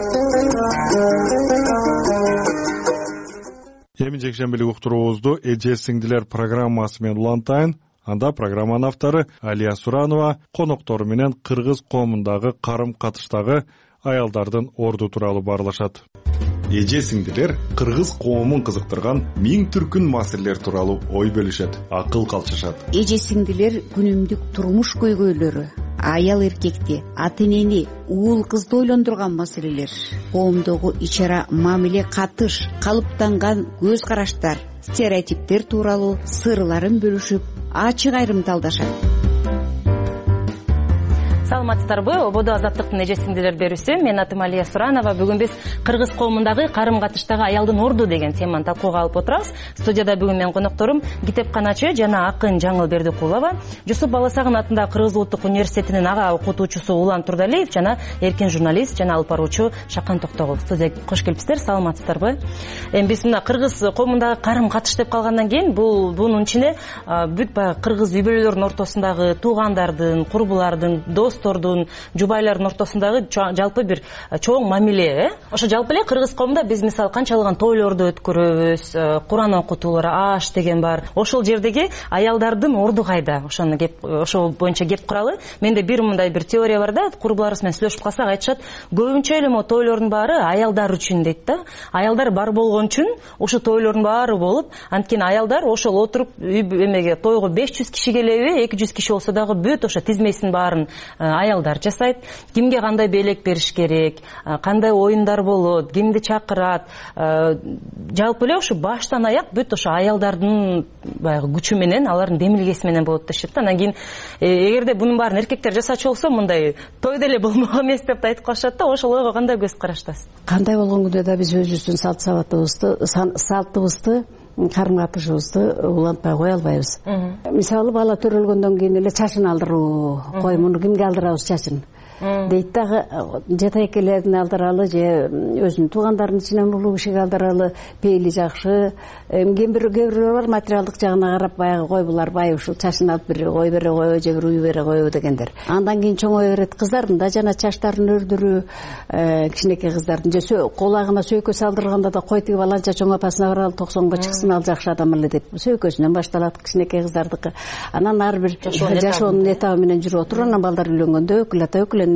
Эми жекшембилик уктуруубузду эже сиңдилер программасы менен улантайын. Анда программанын автору Алия Суранова коноктору менен кыргыз коомундагы карым-катыштагы аялдардын орду тууралуу баарлашат. Эже сиңдилер кыргыз коомун кызыктырган миң түркүн маселелер тууралуу ой бөлүшөт, акыл калчышат. Эже сиңдилер күнүмдүк турмуш көйгөйлөрү, аял эркекти, ата энени, уул кызды ойлондурган маселелер, коомдогу ич ара мамиле катыш, калыптанган көз караштар, стереотиптер тууралуу сырларын бөлүшүп ачык айрымталдашат. Саламатсыздарбы? Ободо азаттыктын эжесиңдилер берүүсү. Мен атым Алия Суранова. Бүгүн биз кыргыз коомундагы карым-катыштагы аялдын орду деген теманы талкууга алып отурабыз. Студияда бүгүн менин конокторум китепканачы жана акын Жаңыл Бердикулова, Жусуп Баласагын атындагы Кыргыз улуттук университетинин ага окутуучусу Улан Турдалиев жана эркин журналист жана алып баруучу Шакан Токтогул. Студияга кош келипсиздер. Саламатсыздарбы? Биз мына кыргыз коомундагы карым-катыш деп калгандан кийин бунун ичине бүт баягы кыргыз үй-бүлөлөрдүн ортосундагы туугандардын, курбулардын, достордун, жубайлардын ортосундагы жалпы бир чоң мамиле. Ошо жалпы эле кыргыз коомунда биз мисалы канчалаган тойлорду өткөрөбүз, Куран окутуулар, аш деген бар. Ошол жердеги аялдардын орду кайда? Ошол боюнча кеп куралы. Менде мындай бир теория бар да, курбуларыбыз менен сүйлөшүп калсак айтышат, көбүнчө эле мо тойлордун баары аялдар үчүн дейт да. Аялдар бар болгон үчүн ошо тойлордун баары болуп, анткени аялдар ошол отуруп эмеге тойго 500 киши келеби, 200 киши болсо дагы бүт ошо тизмесин баарын аялдар жасайт. Кимге кандай белек бериш керек, кандай оюндар болот, кимди чакырат, жалпы эле ошо баштан аяк бүт ошо аялдардын баягы күчү менен, алардын демилгеси менен болот дешет да. Анан кийин эгерде бунун баарын эркектер жасачу болсо, мындай тойдо эле болмок эмес деп айтып калышат да. Ошол ойго кандай көз караштасыз? Кандай болгон күндө да биз өзүбүздүн салтыбызды, карым-катышыбызды улантпай кое албайбыз. Мисалы бала төрөлгөндөн кийин эле чачын алдыруу, кой муну кимге алдырабыз чачын дейт дагы, же тайкелерин алдыралы, же өзүнүн туугандарынын ичинен улуу кишиге алдыралы, пейили жакшы. Кээ бирөөлөр бар, материалдык жагына карап баягы кой булар бай ушул чачын алып бир ой бере коебу, же бир үй бере коебу дегендер. Андан кийин чоңое берет кыздардын да жана чачтарын өрдүрүү, кичинекей кыздардын же колагына сөйкө салдырганда да кой тигип аланча чоң апасына баралы, 90га чыксын, ал жакшы адам эле деп сөйкөсүнөн башталат кичинекей кыздардыкы. Анан ар бир жашоонун этабы менен жүрүп отуруп, анан балдар үйлөнгөндө өкүл ата өкүл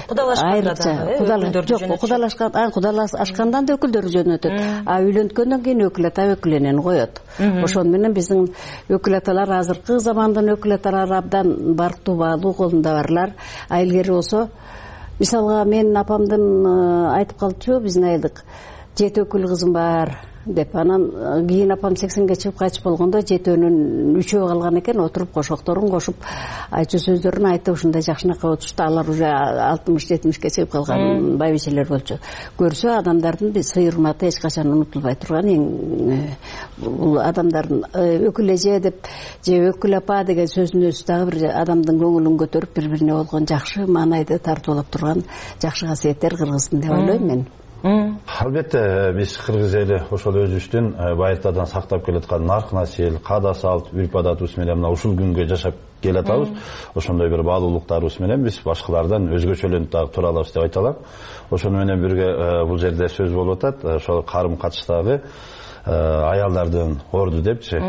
кудалашкандан да өкүлдөрү жөнөтөт, а үйлөнткөндөн кийин өкүл ата өкүл энени коет. Ошону менен биздин өкүл аталар, азыркы замандын өкүл аталары абдан барктуу, баалуу, колунда барлар. Айылгери болсо, мисалга менин апамдын айтып калчу, биздин айылдык 7 өкүл кызым бар деп. Анан кийин апам 80ге чыгып кайтыш болгондо 7өнүн 3өө калган экен, отуруп кошокторун кошуп айтчу сөздөрүн айтып ушундай жакшынакай отурушту. Алар уже 60-70ке чыгып калган байбичелер болчу. Көрсө адамдардын сый урматы эч качан унутулбай турган. Бул адамдардын өкүл эже деп же өкүл апа деген сөздүн өзү дагы бир адамдын көңүлүн көтөрүп, бири-бирине болгон жакшы маанайды тартуулап турган жакшы касиеттер кыргыздын деп ойлойм мен. Албетте биз кыргыз эли ошол өзүбүздүн байыртадан сактап келаткан нарк насил, каада салт, үрп адатыбыз менен мына ушул күнгө жашап келатабыз. Ошондой бир баалуулуктарыбыз менен биз башкалардан өзгөчөлөнүп дагы тура алабыз деп айта алам. Ошону менен бирге бул жерде сөз болуп атат, ошол карым-катыштагы аялдардын орду депчи.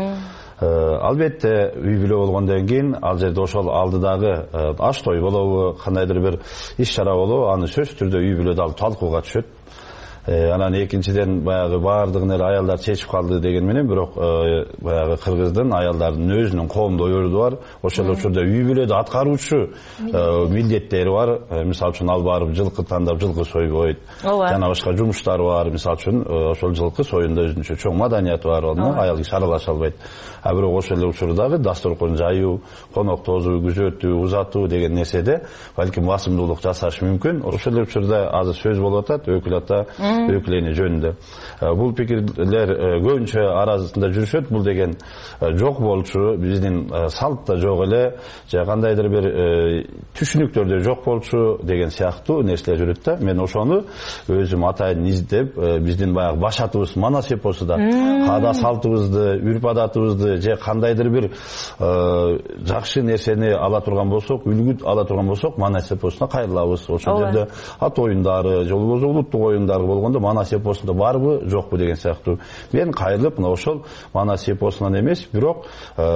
Албетте үй бүлө болгондон кийин ал жерде ошол алдыдагы аш той болобу, кандайдыр бир иш-чара болобу, аны сөзсүз түрдө үй бүлөдө алып талкууга түшөт. Анан экинчиден баягы баардыгын эле аялдар чечип калды деген менен, бирок баягы кыргыздын аялдардын өзүнүн коомдо орду бар. Ошол учурда үй бүлөдө аткаруучу милдеттери бар. Мисалы үчүн ал барып жылкы тандап жылкы сойбойт. Жана башка жумуштары бар. Мисалы үчүн ошол жылкы союнда өзүнчө чоң маданияты бар. Аял киши аралаша албайт. А бирок ошол эле учурдагы дасторкон жайуу, конок тозуу, күзөтүү, узатуу деген нерседе балким басымдуулук жасаш мүмкүн. Ошол эле учурда азыр сөз болуп атат өкүл ата өкүл эне жөнүндө. Бул пикирлер көбүнчө арасында жүрүшөт. Бул деген жок болчу, биздин салтта жок эле, же кандайдыр бир түшүнүктөрдө жок болчу деген сыяктуу нерселер жүрөт да. Мен ошону өзүм атайын издеп, биздин баягы башатыбыз Манас эпосунда каада салтыбызды, үрп адатыбызды же кандайдыр бир жакшы нерсени ала турган болсок, үлгү ала турган болсок, Манас эпосуна кайрылабыз. Ошол жерде ат оюндары, же болбосо улуттук оюндары болгондо Манас эпосунда барбы, жокпу деген сыяктуу. Мен кайрылып, мына ошол Манас эпосунан эмес, бирок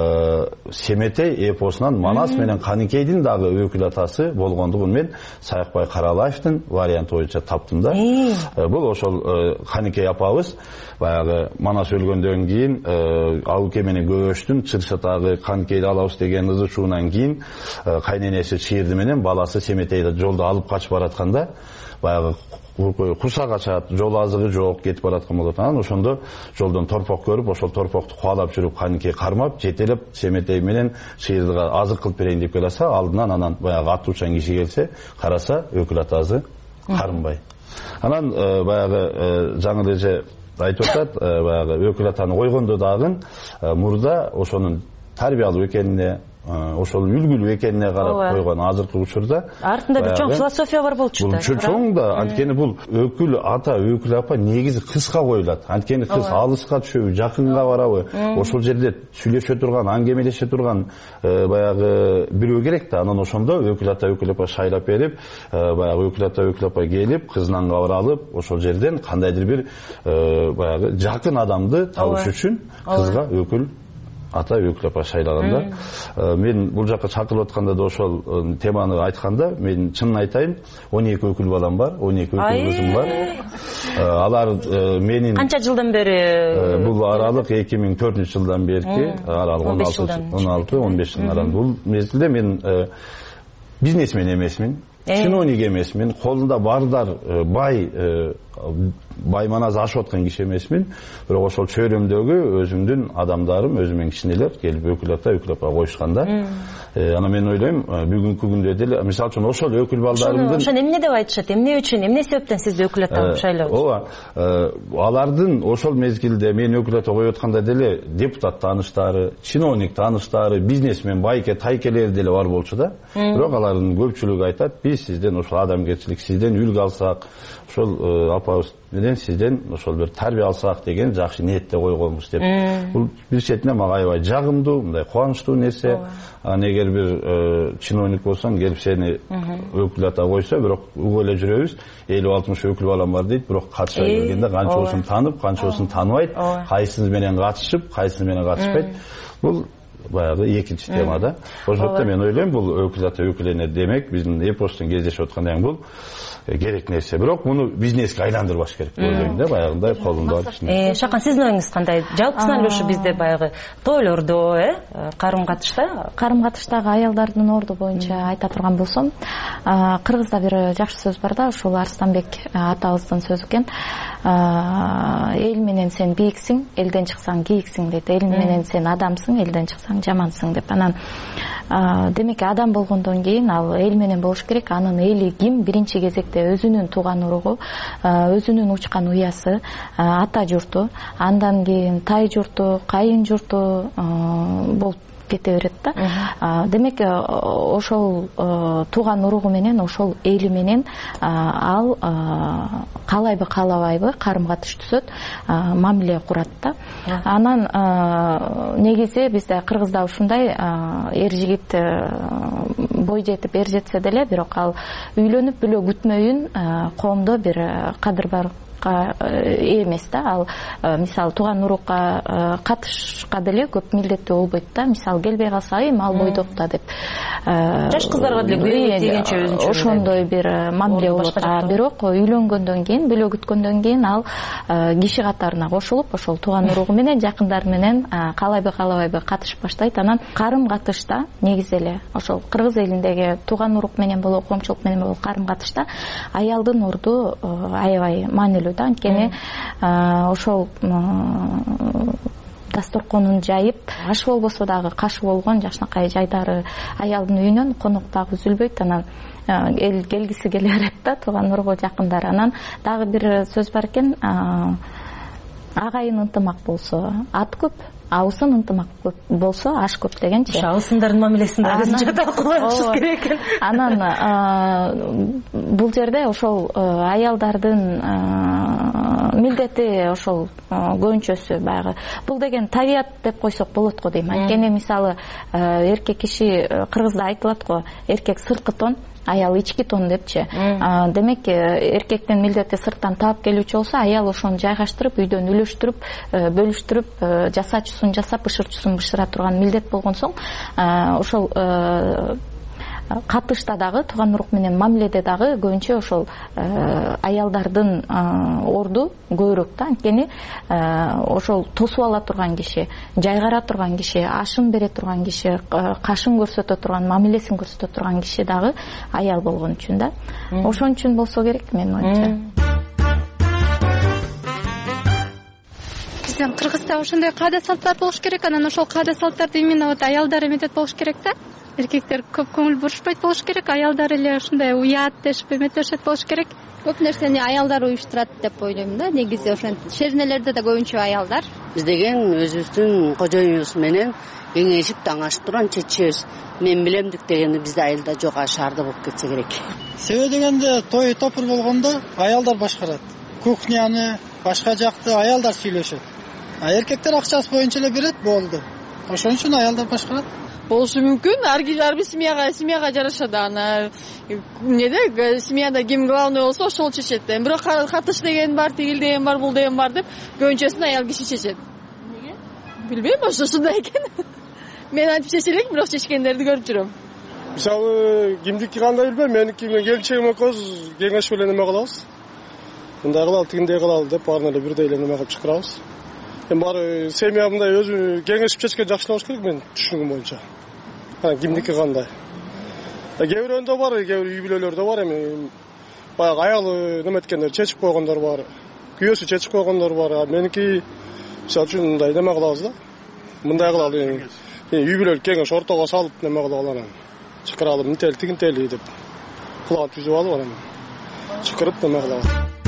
Семетей эпосунан Манас менен Каникейдин дагы өкүл атасы болгондугун мен Саякбай Каралаевдин варианты боюнча таптым да. Бул ошол Каникей апабыз баягы Манас өлгөндөн кийин Алуке менен Көбөштүн Чыршатагы Каникейди алабыз деген ызы чуунан кийин кайненеси Чийирди менен баласы Семетейди жолдо алып качып баратканда баягы курсак ачат, жол азыгы жок, кетип бараткан болот. Анан ошондо жолдон торпок көрүп, ошол торпокту кубалап жүрүп, каныкей кармап, жетелеп, семетей менен сыйырга азык кылып берейин деп келсе, алдынан анан баягы аттуучан киши келсе, караса өкүл атасы карынбай. Анан баягы жаңы эже айтып атат, баягы өкүл атаны койгондо дагы мурда ошонун тарбиялуу экенине, ошол үлгүлүү экенине карап койгон. Азыркы учурда артында бир чоң философия бар болчу да. Чоң да, анткени бул өкүл ата, өкүл апа негизи кызга коюлат. Анткени кыз алыска түшөбү, жакынга барабы, ошол жерде сүйлөшө турган, аңгемелеше турган баягы бирөө керек да. Анан ошондо өкүл ата, өкүл апа шайлап берип, баягы өкүл ата, өкүл апа келип, кызынан кабар алып, ошол жерден кандайдыр бир баягы жакын адамды табыш үчүн кызга өкүл ата, өкүл апа шайлаганда. Мен бул жака чакырып атканда да ошол теманы айтканда, мен чынын айтайын, 12 өкүл балам бар, 12 өкүл кызым бар. Алар менин канча жылдан бери? Бул аралык 2004-жылдан берки, аралык 16-15 жылдан аралык. Бул мезгилде мен бизнесмен эмесмин, чиновник эмесмин, колунда бардар бай маназ ашып аткан киши эмесмин. Бирок ошол чөйрөмдөгү өзүмдүн адамдарым, өзүмдүн кичинелер келип өкүл ата, өкүл апа коюшканда. Ана мен ойлойм, бүгүнкү күндө деле мисалы үчүн ошол өкүл балдарымдын ошону эмне деп айтышат? Эмне үчүн, эмне себептен сизди өкүл ата шайлабыз? Ооба, алардын ошол мезгилде мен өкүл ата коюп атканда деле депутат тааныштары, чиновник тааныштары, бизнесмен, байке, тайкелер деле бар болчу да. Бирок алардын көпчүлүгү айтат, биз сизден ошол адамгерчилик, сизден үлгү алсак, ошол апабыз менен сизден ошол бир тарбия алсак деген жакшы ниетте койгонбуз деп. Бул бир четинен мага аябай жагымдуу, мындай кубанычтуу нерсе. Эгер бир чиновник болсоң, келип сени өкүл ата койсо, бирок угуп эле жүрөбүз. 50-60 өкүл балам бар дейт, бирок катыша келгенде канчосун танып, канчосун тааныбайт, кайсысы менен катышып, кайсысы менен катышпайт. Бул баягы экинчи тема да. Ошондо мен ойлойм, бул өкүл ата, өкүл эне демек биздин эпостун кездешип аткандан кийин бул керек нерсе. Бирок муну бизнеске айландырбаш керек деп ойлойм да, баягындай колунда бар киши. Шакан, сиздин оюңуз кандай? Жалпысынан эле ушу бизде баягы тойлордо, карым-катыштагы аялдардын орду боюнча айта турган болсом, кыргызда бир жакшы сөз бар да, ушул Арстанбек атабыздын сөзү экен. Эл менен сен бийиксиң, элден чыксаң кийиксиң дейт. Эл менен сен адамсың, элден чыксаң жамансың деп. Анан демек адам болгондон кийин ал эл менен болуш керек. Анын эли ким? Биринчи кезекте өзүнүн тууган уругу, өзүнүн учкан уясы, ата журту, андан кийин тай журту, кайын журту болуп кете берет да. Демек ошол тууган уругу менен, ошол эли менен ал каалайбы каалабайбы карым-катыш түзөт, мамиле курат да. Анан негизи бизде Кыргызда ушундай, эр жигит бой жетип эр жетсе деле, бирок ал үйлөнүп бөлө күтмөйүн коомдо бир кадыр бар эмес да. Ал мисалы тууган урукка катышка деле көп милдеттүү болбойт да. Мисалы келбей калса, мал бойдок да деп. Жаш кыздарга деле көйгөй дегенче өзүнчө ошондой бир мамиле болот. Бирок үйлөнгөндөн кийин, бөлө күткөндөн кийин ал киши катарына кошулуп, ошол тууган уругу менен, жакындары менен каалайбы каалабайбы катышып баштайт. Анан карым-катышта негизи эле ошол кыргыз элиндеги тууган урук менен болобу, коомчулук менен болобу карым-катышта аялдын орду аябай маанилүү. Анткени ошол дасторконун жайып, аш болбосо дагы кашы болгон жакшынакай жайдары аялдын үйүнөн конок дагы үзүлбөйт. Анан эл келгиси келе берет да, тууган уругу, жакындары. Анан дагы бир сөз бар экен, агайын ынтымак болсо ат көп, абысын ынтымак көп болсо аш көп дегенчи. Абысындардын мамилесин да өзүнчө талкуулашыбыз керек экен. Анан бул жерде ошол аялдардын милдети ошол көбүнчөсү баягы бул деген табият деп койсок болот го дейм. Анткени мисалы эркек киши, Кыргызда айтылат го, эркек сырткы тон, аял ички тон депчи. Демек эркектин милдети сырттан таап келүүчү болсо, аял ошону жайгаштырып, үйдөн үлөштүрүп, бөлүштүрүп, жасаачусун жасап, бышырчусун бышыра турган милдет болгон соң, ошол катышта дагы, тууган урук менен мамиледе дагы көбүнчө ошол аялдардын орду көбүрөөк да. Анткени ошол тосуп ала турган киши, жайгара турган киши, ашын бере турган киши, кашын көрсөтө турган, мамилесин көрсөтө турган киши дагы аял болгон үчүн да. Ошон үчүн болсо керек менин оюмча. Биздин Кыргызда ошондой каада салттар болуш керек. Анан ошол каада салттарды именно аялдар эметет болуш керек да. Эркектер көп көңүл бурушпайт болуш керек. Аялдар эле ушундай уят дешип эметешет болуш керек. Көп нерсени аялдар уюштурат деп ойлойм да. Негизи ошентип шернелерде да көбүнчө аялдар. Биз деген өзүбүздүн кожоюбуз менен кеңешип таңашып турган чечебиз. Мен билемдик дегенди бизде айылда жок, шаарда болуп кетсе керек. Себеби дегенде той топур болгондо аялдар башкарат. Кухняны, башка жакты аялдар сүйлөшөт. Эркектер акчасы боюнча эле берет, болду. Ошон үчүн аялдар башкарат. Болушу мүмкүн. Ар бир семьяга жараша да. Ана эмнеде семьяда ким главный болсо ошол чечет. Бирок катыш деген бар, тигил деген бар, бул деген бар деп көбүнчөсүн аял киши чечет. Эмнеге? Билбейм, ошондой экен. Мен антип чече элек, бирок чечкендерди көрүп жүрөм. Мисалы, кимдики кандай билбейм, меники менен келинчегим экөөбүз кеңешип эле неме кылабыз. Мындай кылалы, тигиндей кылалы деп баарын эле бирдей эле неме кылып чакырабыз. Эми баары семья мындай өзү кеңешип чечкен жакшы болуш керек менин түшүнүгүм боюнча. Кимдики кандай. Кээ бирөөндө бар, кээ бир үй бүлөлөрдө бар, эми баягы аялы неметкендер чечип койгондор бар. Күйөөсү чечип койгондор бар. Меники мисалы үчүн мындай неме кылабыз да. Мындай кылалы. Үй бүлөлүк кеңеш ортого салып неме кылып алам. Чакыралып, мынтели тигинтели деп. Кулак түзүп алып алам. Чакырып неме кылабыз.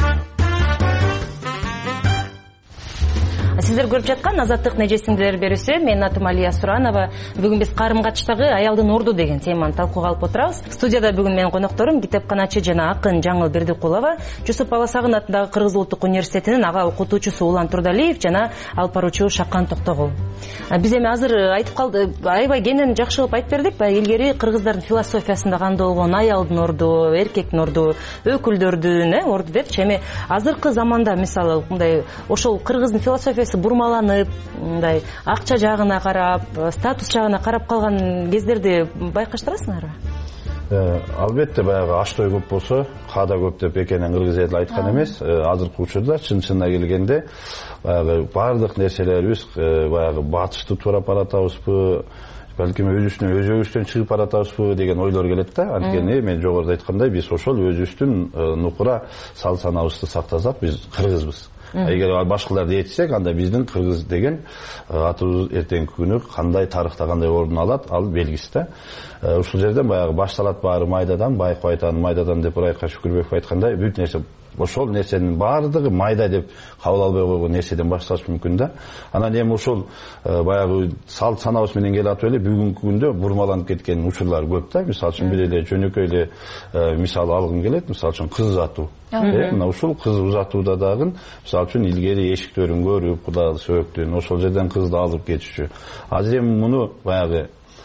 Сиздер көрүп жаткан Азаттык нежесиңдилер берүүсү. Менин атым Алия Суранова. Бүгүн биз карым катыштагы аялдын орду деген теманы талкууга алып отурабыз. Студияда бүгүн менин конокторум китепканачы жана акын Жаңыл Бердикулова, Жусуп Баласагын атындагы Кыргыз улуттук университетинин ага окутуучусу Улан Турдалиев жана алып баруучу Шакан Токтогул. Биз эми азыр айтып калды, аябай кенен жакшы кылып айтып бердик. Баягы илгери кыргыздардын философиясында кандай болгон аялдын орду, эркектин орду, өкүлдөрдүн орду депчи. Эми азыркы заманда мисалы мындай ошол кыргыздын философиясы бурмаланып, мындай акча жагына карап, статус жагына карап калган кездерди байкаштырасыңарбы? Албетте, баягы аштой көп болсо, каада көп деп экенин кыргыз эли айткан эмес. Азыркы учурда чын-чынына келгенде баягы баардык нерселерибиз баягы батышты туура баратабызбы, балким өзүбүздөн чыгып баратабызбы деген ойлор келет да. Анткени мен жогоруда айткандай, биз ошол өзүбүздүн нукура сал санабызды сактасак, биз кыргызбыз. Эгер башкаларды этсек, анда биздин кыргыз деген атыбыз эртеңки күнү кандай тарыхта кандай ордун алат, ал белгисиз да. Ушул жерден баягы башталат баары майдадан, байкы айтан майдадан деп Ырайка Шүкүрбеков айткандай, бүт нерсе ошол нерсенин баардыгы майда деп кабыл албай койгон нерседен башталышы мүмкүн да. Анан эми ошол баягы салт санабыз менен келатып эле бүгүнкү күндө бурмаланып кеткен учурлар көп да. Мисалы үчүн бир эле жөнөкөй эле мисал алгым келет. Мисалы үчүн кыз узатуу. Мына ушул кыз узатууда дагы мисалы үчүн илгери эшиктерин көрүп, Кудай сөйөктөн ошол жерден кызды алып кетишчү. Азыр эми муну баягы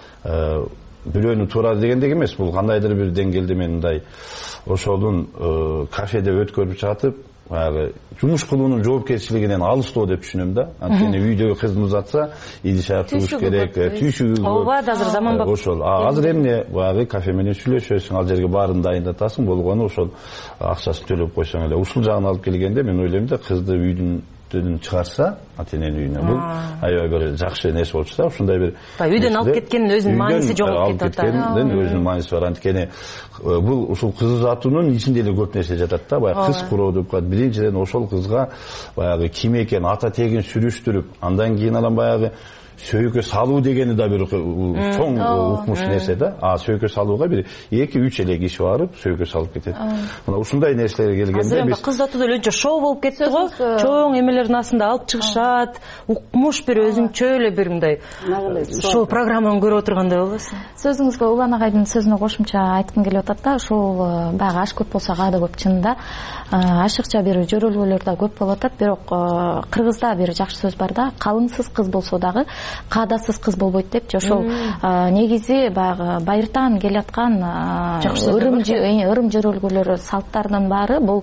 бирөөнү туура дегендек эмес, бул кандайдыр бир деңгээлде мен мындай ошолун кафеде өткөрүп жатып, баягы жумуш кылуунун жоопкерчилигинен алыстоо деп түшүнөм да. Анткени үйдөгү кыздын узатса, идиш аяк жууш керек, түйшүгү ооба, азыр заман бар. Ошол. Азыр эмне баягы кафе менен сүйлөшөсүң, ал жерге баарын дайындатасың, болгону ошол акчасын төлөп койсоң эле. Ушул жагын алып келгенде мен ойлойм да, кызды үйдүн чыгарса, ата-эненин үйүнө, бул аябай бир жакшы нерсе болчу да. Ушундай бир үйдөн алып кеткендин өзүнүн мааниси жоголуп кетип атат. Кеткендин өзүнүн мааниси бар. Анткени бул ушул кыз узатуунун ичинде эле көп нерсе жатат да. Баягы кыз куроо деп коет. Биринчиден ошол кызга баягы ким экенин, ата тегин сүрүштүрүп, андан кийин анан баягы сөйкө салуу дегени да бир чоң укмуш нерсе да. Сөйкө салууга бир 2-3 эле киши барып сөйкө салып кетет. Мына ушундай нерселерге келгенде биз кыз узатуу эле шоу болуп кетти го. Чоң эмелердин астында алып чыгышат, укмуш бир өзүнчө эле бир мындай шоу программаны көрүп отургандай болосуң. Сөзүңүзгө Улан агайдын сөзүнө кошумча айткым келип атат да, ошол баягы аш көп болсо каада көп чынында. Ашыкча бир жөрөлгөлөр да көп болуп атат, бирок кыргызда бир жакшы сөз бар да, калыңсыз кыз болсо дагы каадасыз кыз болбойт депчи. Ошол негизи баягы байыртан келаткан ырым жөрөлгөлөр, салттардын баары бул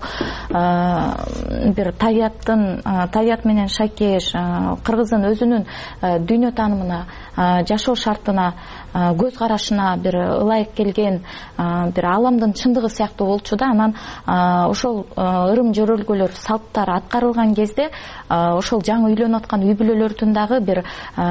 бир табият менен шайкеш, кыргыздын өзүнүн дүйнө таанымына, жашоо шартына көз карашына бир ылайык келген бир ааламдын чындыгы сыяктуу болчу да. Анан ошол ырым жөрөлгөлөр, салттар аткарылган кезде ошол жаңы үйлөнүп аткан үй бүлөлөрдүн дагы бир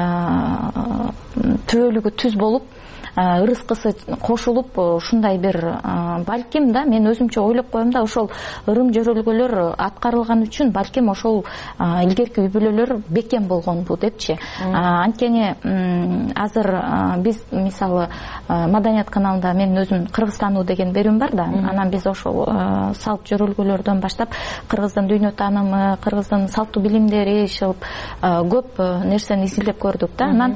түбөлүгү түз болуп, ырыскысы кошулуп, ушундай бир балким да мен өзүмчө ойлоп коем да, ошол ырым жөрөлгөлөр аткарылган үчүн балким ошол илгерки үй бүлөлөр бекем болгонбу депчи. Анткени азыр биз мисалы Маданият каналында мен өзүм Кыргызстануу деген берүүм бар да. Анан биз ошол салт жөрөлгөлөрдөн баштап кыргыздын дүйнө таанымы, кыргыздын салттуу билимдери ишилип көп нерсени изилдеп көрдүк да. Анан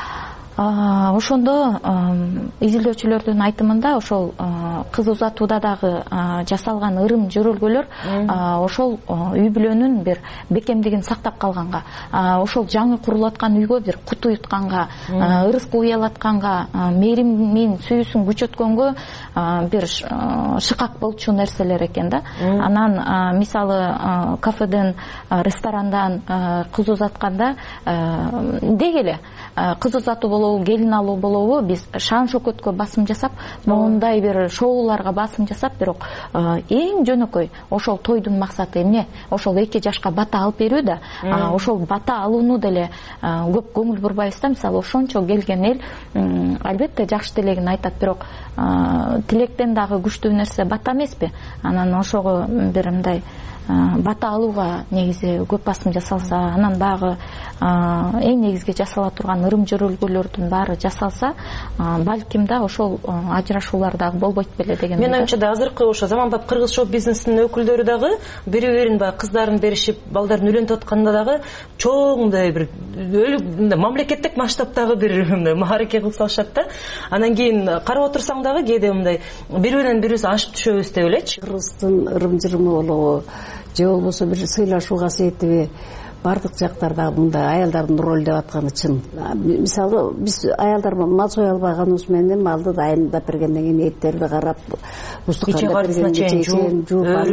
ошондо изилдөөчүлөрдүн айтымында ошол кыз узатууда дагы жасалган ырым жөрөлгөлөр ошол үй бүлөнүн бир бекемдигин сактап калганга, ошол жаңы курулуп аткан үйгө бир кут уютканга, ырыскы уялатканга, мээримин сүйүүсүн күчөткөнгө бир шыкак болчу нерселер экен да. Анан мисалы кафеден, ресторандан кыз узатканда деги эле кыз узатуу болобу, келин алуу болобу, биз шан шөкөткө басым жасап, моундай бир шоуларга басым жасап, бирок эң жөнөкөй ошол тойдун максаты эмне? Ошол эки жашка бата алып берүү да. Ошол бата алууну деле көп көңүл бурбайбыз да. Мисалы ошончо келген эл албетте жакшы тилегин айтат, бирок тилектен дагы күчтүү нерсе бата эмеспи? Анан ошого бир мындай бата алууга негизи көп басым жасалса, анан дагы эң негизги жасала турган ырым жөрөлгөлөрдүн баары жасалса, балким да ошол ажырашуулар дагы болбойт беле деген. Мен ойымча да азыркы ошо заманбап кыргыз шоу бизнесинин өкүлдөрү дагы бири-бирин баягы кыздарын беришип, балдарын үйлөнтүп атканда дагы чоң мындай бир мамлекеттик масштабтагы бир маареке кылып салышат да. Анан кийин карап отурсаң дагы кээде мындай бири-биринен бирибиз ашып түшөбүз деп элечи. Кыргыздын ырым-жырымы болобу, же болбосо бир сыйлашуу касиетиби бардык жактарда мындай аялдардын ролу деп атканы чын. Мисалы биз аялдар мал сое албаганыбыз менен малды дайындап бергенден кийин эттерди карап, устукканда бергенден жууп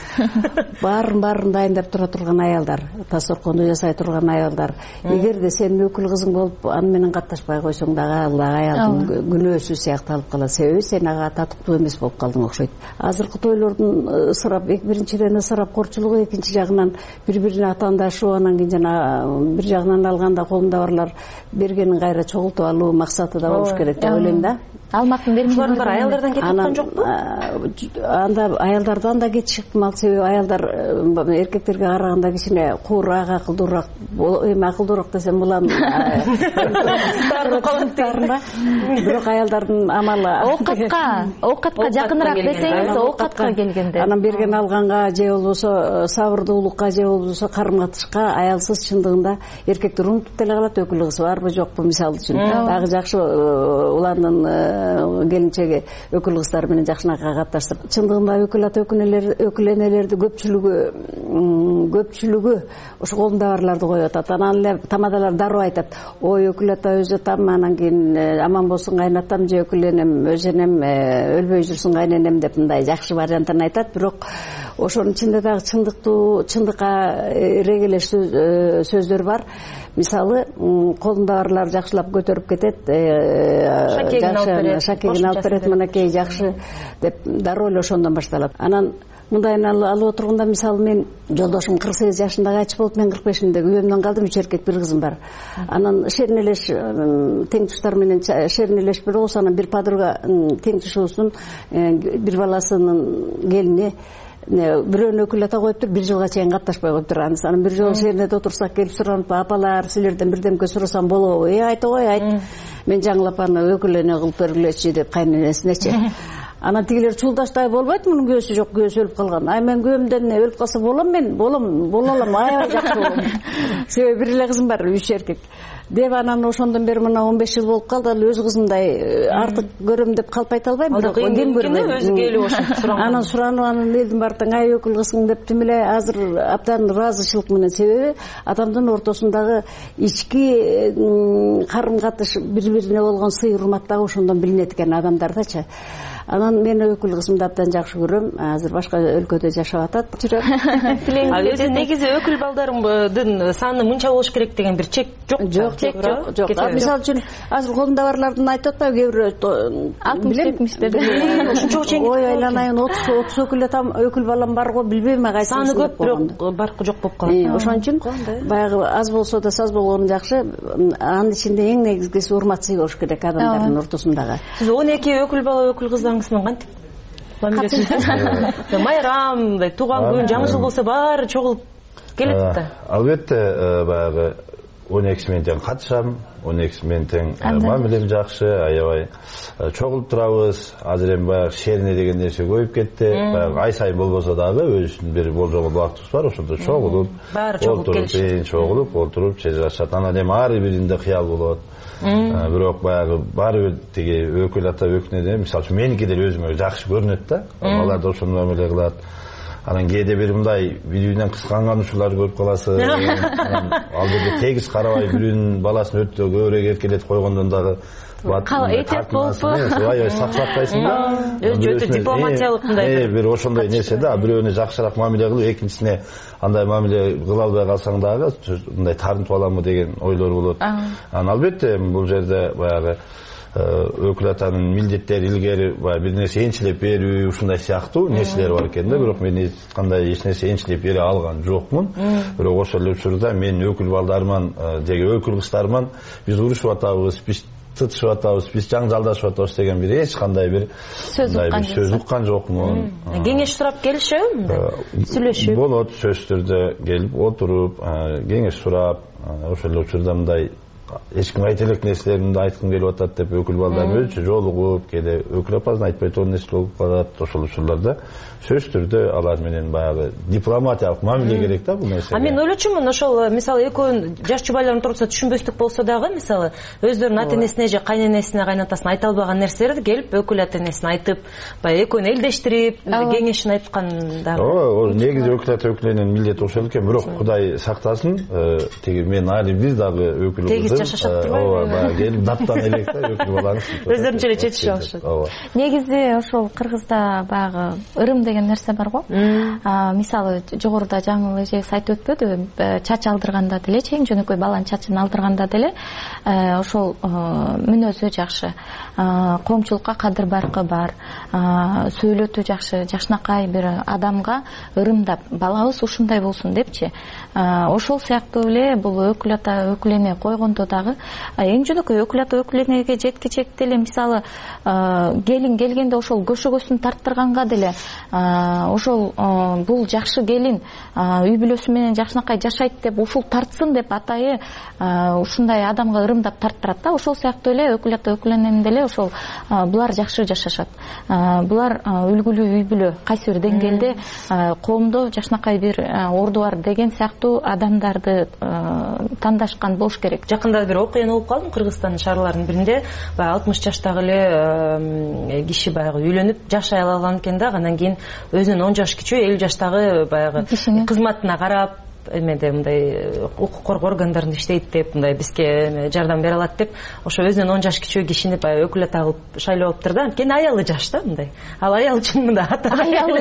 баарын дайындап тура турган аялдар, тасоркону жасай турган аялдар. Эгерде сен өкүл кызың болуп аны менен катташпай койсоң дагы аялдын күнөөсү сыякталып калат. Себеби сен ага татыктуу эмес болуп калдың окшойт. Азыркы тойлордун ысырап, биринчиден ысырап корчулугу, экинчи жагынан бири-бирине атаандашуу, анан кийин жана бир жагынан алганда колунда барлар бергенин кайра чогултуп алуу максаты да болуш керек деп ойлойм да. Алмактын берүүчүлөрү бар аялдардан кетип аткан жокпу? Анда аялдардан да кетишип, себеби аялдар эркектерге караганда кичине куураак, акылдуураак, эми акылдуураак десем булам. Бирок аялдардын амалы оокатка жакыныраак десеңиз, оокатка келгенде. Анан берген алганга же болбосо сабырдуулукка же болбосо карым-катышка аялсыз чындыгында эркектер унутуп деле калат, өкүл кыз барбы жокпу мисалы үчүн. Дагы жакшы улардын келинчеги өкүл кыздар менен жакшынакай катташып, чындыгында өкүл ата өкүл энелерди көпчүлүгү ошо колунда барларды коюп атат. Анан эле тамадалар дароо айтат: ой өкүл ата өз атам, анан кийин аман болсун кайнатам же өкүл энем өз энем өлбөй жүрсүн кайненем деп мындай жакшы вариантын айтат. Бирок ошонун ичинде дагы чындыкка эрегелеш сөздөр бар. Мисалы колунда барлар жакшылап көтөрүп кетет, шакегин алып берет, мынакей жакшы деп дароо эле ошондон башталат. Анан мындайын алып отурганда, мисалы мен жолдошум 48 жашындагы ачы болуп, мен 45-имде күйөөмдөн калдым, 3 эркек 1 кызым бар. Анан шеринелеш тең туштар менен шеринелеш бир болсо, анан бир подруга тең тушуусунун бир баласынын келини бирөөнү өкүл ата коюптур, 1 жылга чейин катташпай коюптур. Анан бир жолу шерине отурсак келип суранып, апалар силерден бирдемке сурасам болобу? Айта кой, айт. Мен жаңылап аны өкүл эне кылып бергилечи деп кайненесинечи. Анан тигилер чулдаштай болбойт, мунун күйөөсү жок, күйөөсү өлүп калган. Ай мен күйөөмдөн өлүп калса болом, мен бола алам, аябай жакшы болом. Себеби бир эле кызым бар, 3 эркек. Деп анан ошондон бери мына 15 жыл болуп калды, ал өз кызымдай артык көрөм деп калп айта албайм, бирок ким көрбөйм. Өзү келип ошентип суранган. Анан суранып, анан элдин бартаң ай өкүл кызсың деп тимеле азыр абдан ыраазычылык менен, себеби адамдын ортосундагы ички карым-катыш, бири-бирине болгон сый урмат дагы ошондон билинет экен адамдардачы. Анан мен өкүл кызымды абдан жакшы көрөм. Азыр башка өлкөдө жашап атат. Өзү негизи өкүл балдардын саны мынча болуш керек деген бир чек жок. Жок. Мисалы үчүн азыр колунда барлардын айтып атпайбы, кээ бирөө 60-70 ушунча чек. Ой, айланайын 30 өкүл балам бар го, билбейм кайсы. Саны көп, бирок баркы жок болуп калат. Ошон үчүн баягы аз болсо да саз болгону жакшы. Анын ичинде эң негизгиси урмат сыйлош керек адамдардын ортосундагы. Сиз 12 өкүл бала, өкүл кыздарыңыз менен кантип мамиле майрам, мындай тууган күн, жаңы жыл болсо баары чогулуп келет да. Албетте, баягы 12 менен тең катышам, 12 менен тең мамилем жакшы, аябай чогулуп турабыз. Азыр эми баягы шерине деген нерсе көбөйүп кетти. Баягы ай сайын болбосо дагы өзүнүн бир болжогон убактыбыз бар, ошондо чогулуп, отуруп чечишат. Анан эми ар биринде кыял болот. Бирок баягы баары бир тиги өкүл ата өкүнөдө, мисалы үчүн меникидер өзүмө жакшы көрүнөт да. Алар да ошондой мамиле кылат. Анан кээде бир мындай бирүүнөн кысканган учурларды көрүп каласыз. Ал жерде тегиз карабай бирүүнүн баласын өтө көбүрөөк эркелетип койгондон дагы эйтеп болупу аябай сактайсың да. Өтө дипломатиялык мындай бир ошондой нерсе да. Бирөөнө жакшыраак мамиле кылып, экинчисине андай мамиле кыла албай калсаң дагы мындай тартынып аламбы деген ойлор болот. Анан албетте бул жерде баягы өкүл атанын милдеттери илгери бир нерсе энчилеп берүү ушундай сыяктуу нерселер бар экен да. Бирок мен кандай эч нерсе энчилеп бере алган жокмун. Бирок ошол эле учурда мен өкүл балдарыман же өкүл кыздарыман биз урушуп атабыз, биз тытышып атабыз, биз жаңжалдашып атабыз деген бир эч кандай бир сөз уккан жокмун. Кеңеш сурап келишеби? Сүйлөшүп болот, сөзсүз түрдө келип отуруп кеңеш сурап, ошол эле учурда мындай эч ким айта элек нерселерди айткым келип атат деп өкүл балдар өзүнчө жолугуп, кээде өкүл апасын айтпай турган нерсе болуп калат. Ошол учурларда сөзсүз түрдө алар менен баягы дипломатиялык мамиле керек да бул нерсе. Мен ойлочумун, ошол мисалы экөөнүн жаш жубайлардын ортосунда түшүнбөстүк болсо дагы, мисалы өздөрүнүн ата энесине же кайненесине, кайнатасына айта албаган нерселерди келип өкүл ата энесине айтып, баягы экөөнү элдештирип, кеңешин айткан дагы. Ооба, негизи өкүл ата өкүлүнүн милдети ошол экен. Бирок Кудай сактасын, тиги мен али бир дагы өкүл жашашат турбайбы? Ооба, келип даттан элек да өкүл балаңыз. Өздөрүнчө эле чечишип алышат. Негизи ошол Кыргызда баягы ырым деген нерсе бар го. Мисалы жогоруда жаңыл эжебиз айтып өтпөдүбү? Чач алдырганда деле, эң жөнөкөй баланын чачын алдырганда деле ошол мүнөзү жакшы, коомчулукка кадыр баркы бар, сүйлөтүү жакшы, жакшынакай бир адамга ырымдап, балабыз ушундай болсун депчи. Ошол сыяктуу эле бул өкүл ата өкүл эне койгондо дагы эң жөнөкөй өкүл ата өкүл энеге жеткичек деле, мисалы келин келгенде ошол көшөгөсүн тарттырганга деле ошол бул жакшы келин үй бүлөсү менен жакшынакай жашайт деп ушул тартсын деп атайы ушундай адамга ырымдап тарттырат да. Ошол сыяктуу эле өкүл ата өкүл энем деле ошол булар жакшы жашашат, булар үлгүлүү үй бүлө, кайсы бир деңгээлде коомдо жакшынакай бир орду бар деген сыяктуу адамдарды тандашкан болуш керек. Жакында бир окуяны угуп калдым. Кыргызстандын шаарларынын биринде 60 жаштагы эле киши баягы үйлөнүп жаш аял алган экен да, анан кийин өзүнүн 10 жаш кичүү 50 жаштагы баягы кызматына карап, эмеде мындай укук коргоо органдарында иштейт деп, мындай бизге жардам бере алат деп, ошо өзүнүн 10 жаш кичүү кишини баягы өкүл ата кылып шайлооптур да. Анткени аялы жаш да, мындай. Ал аял үчүн мындай ата аял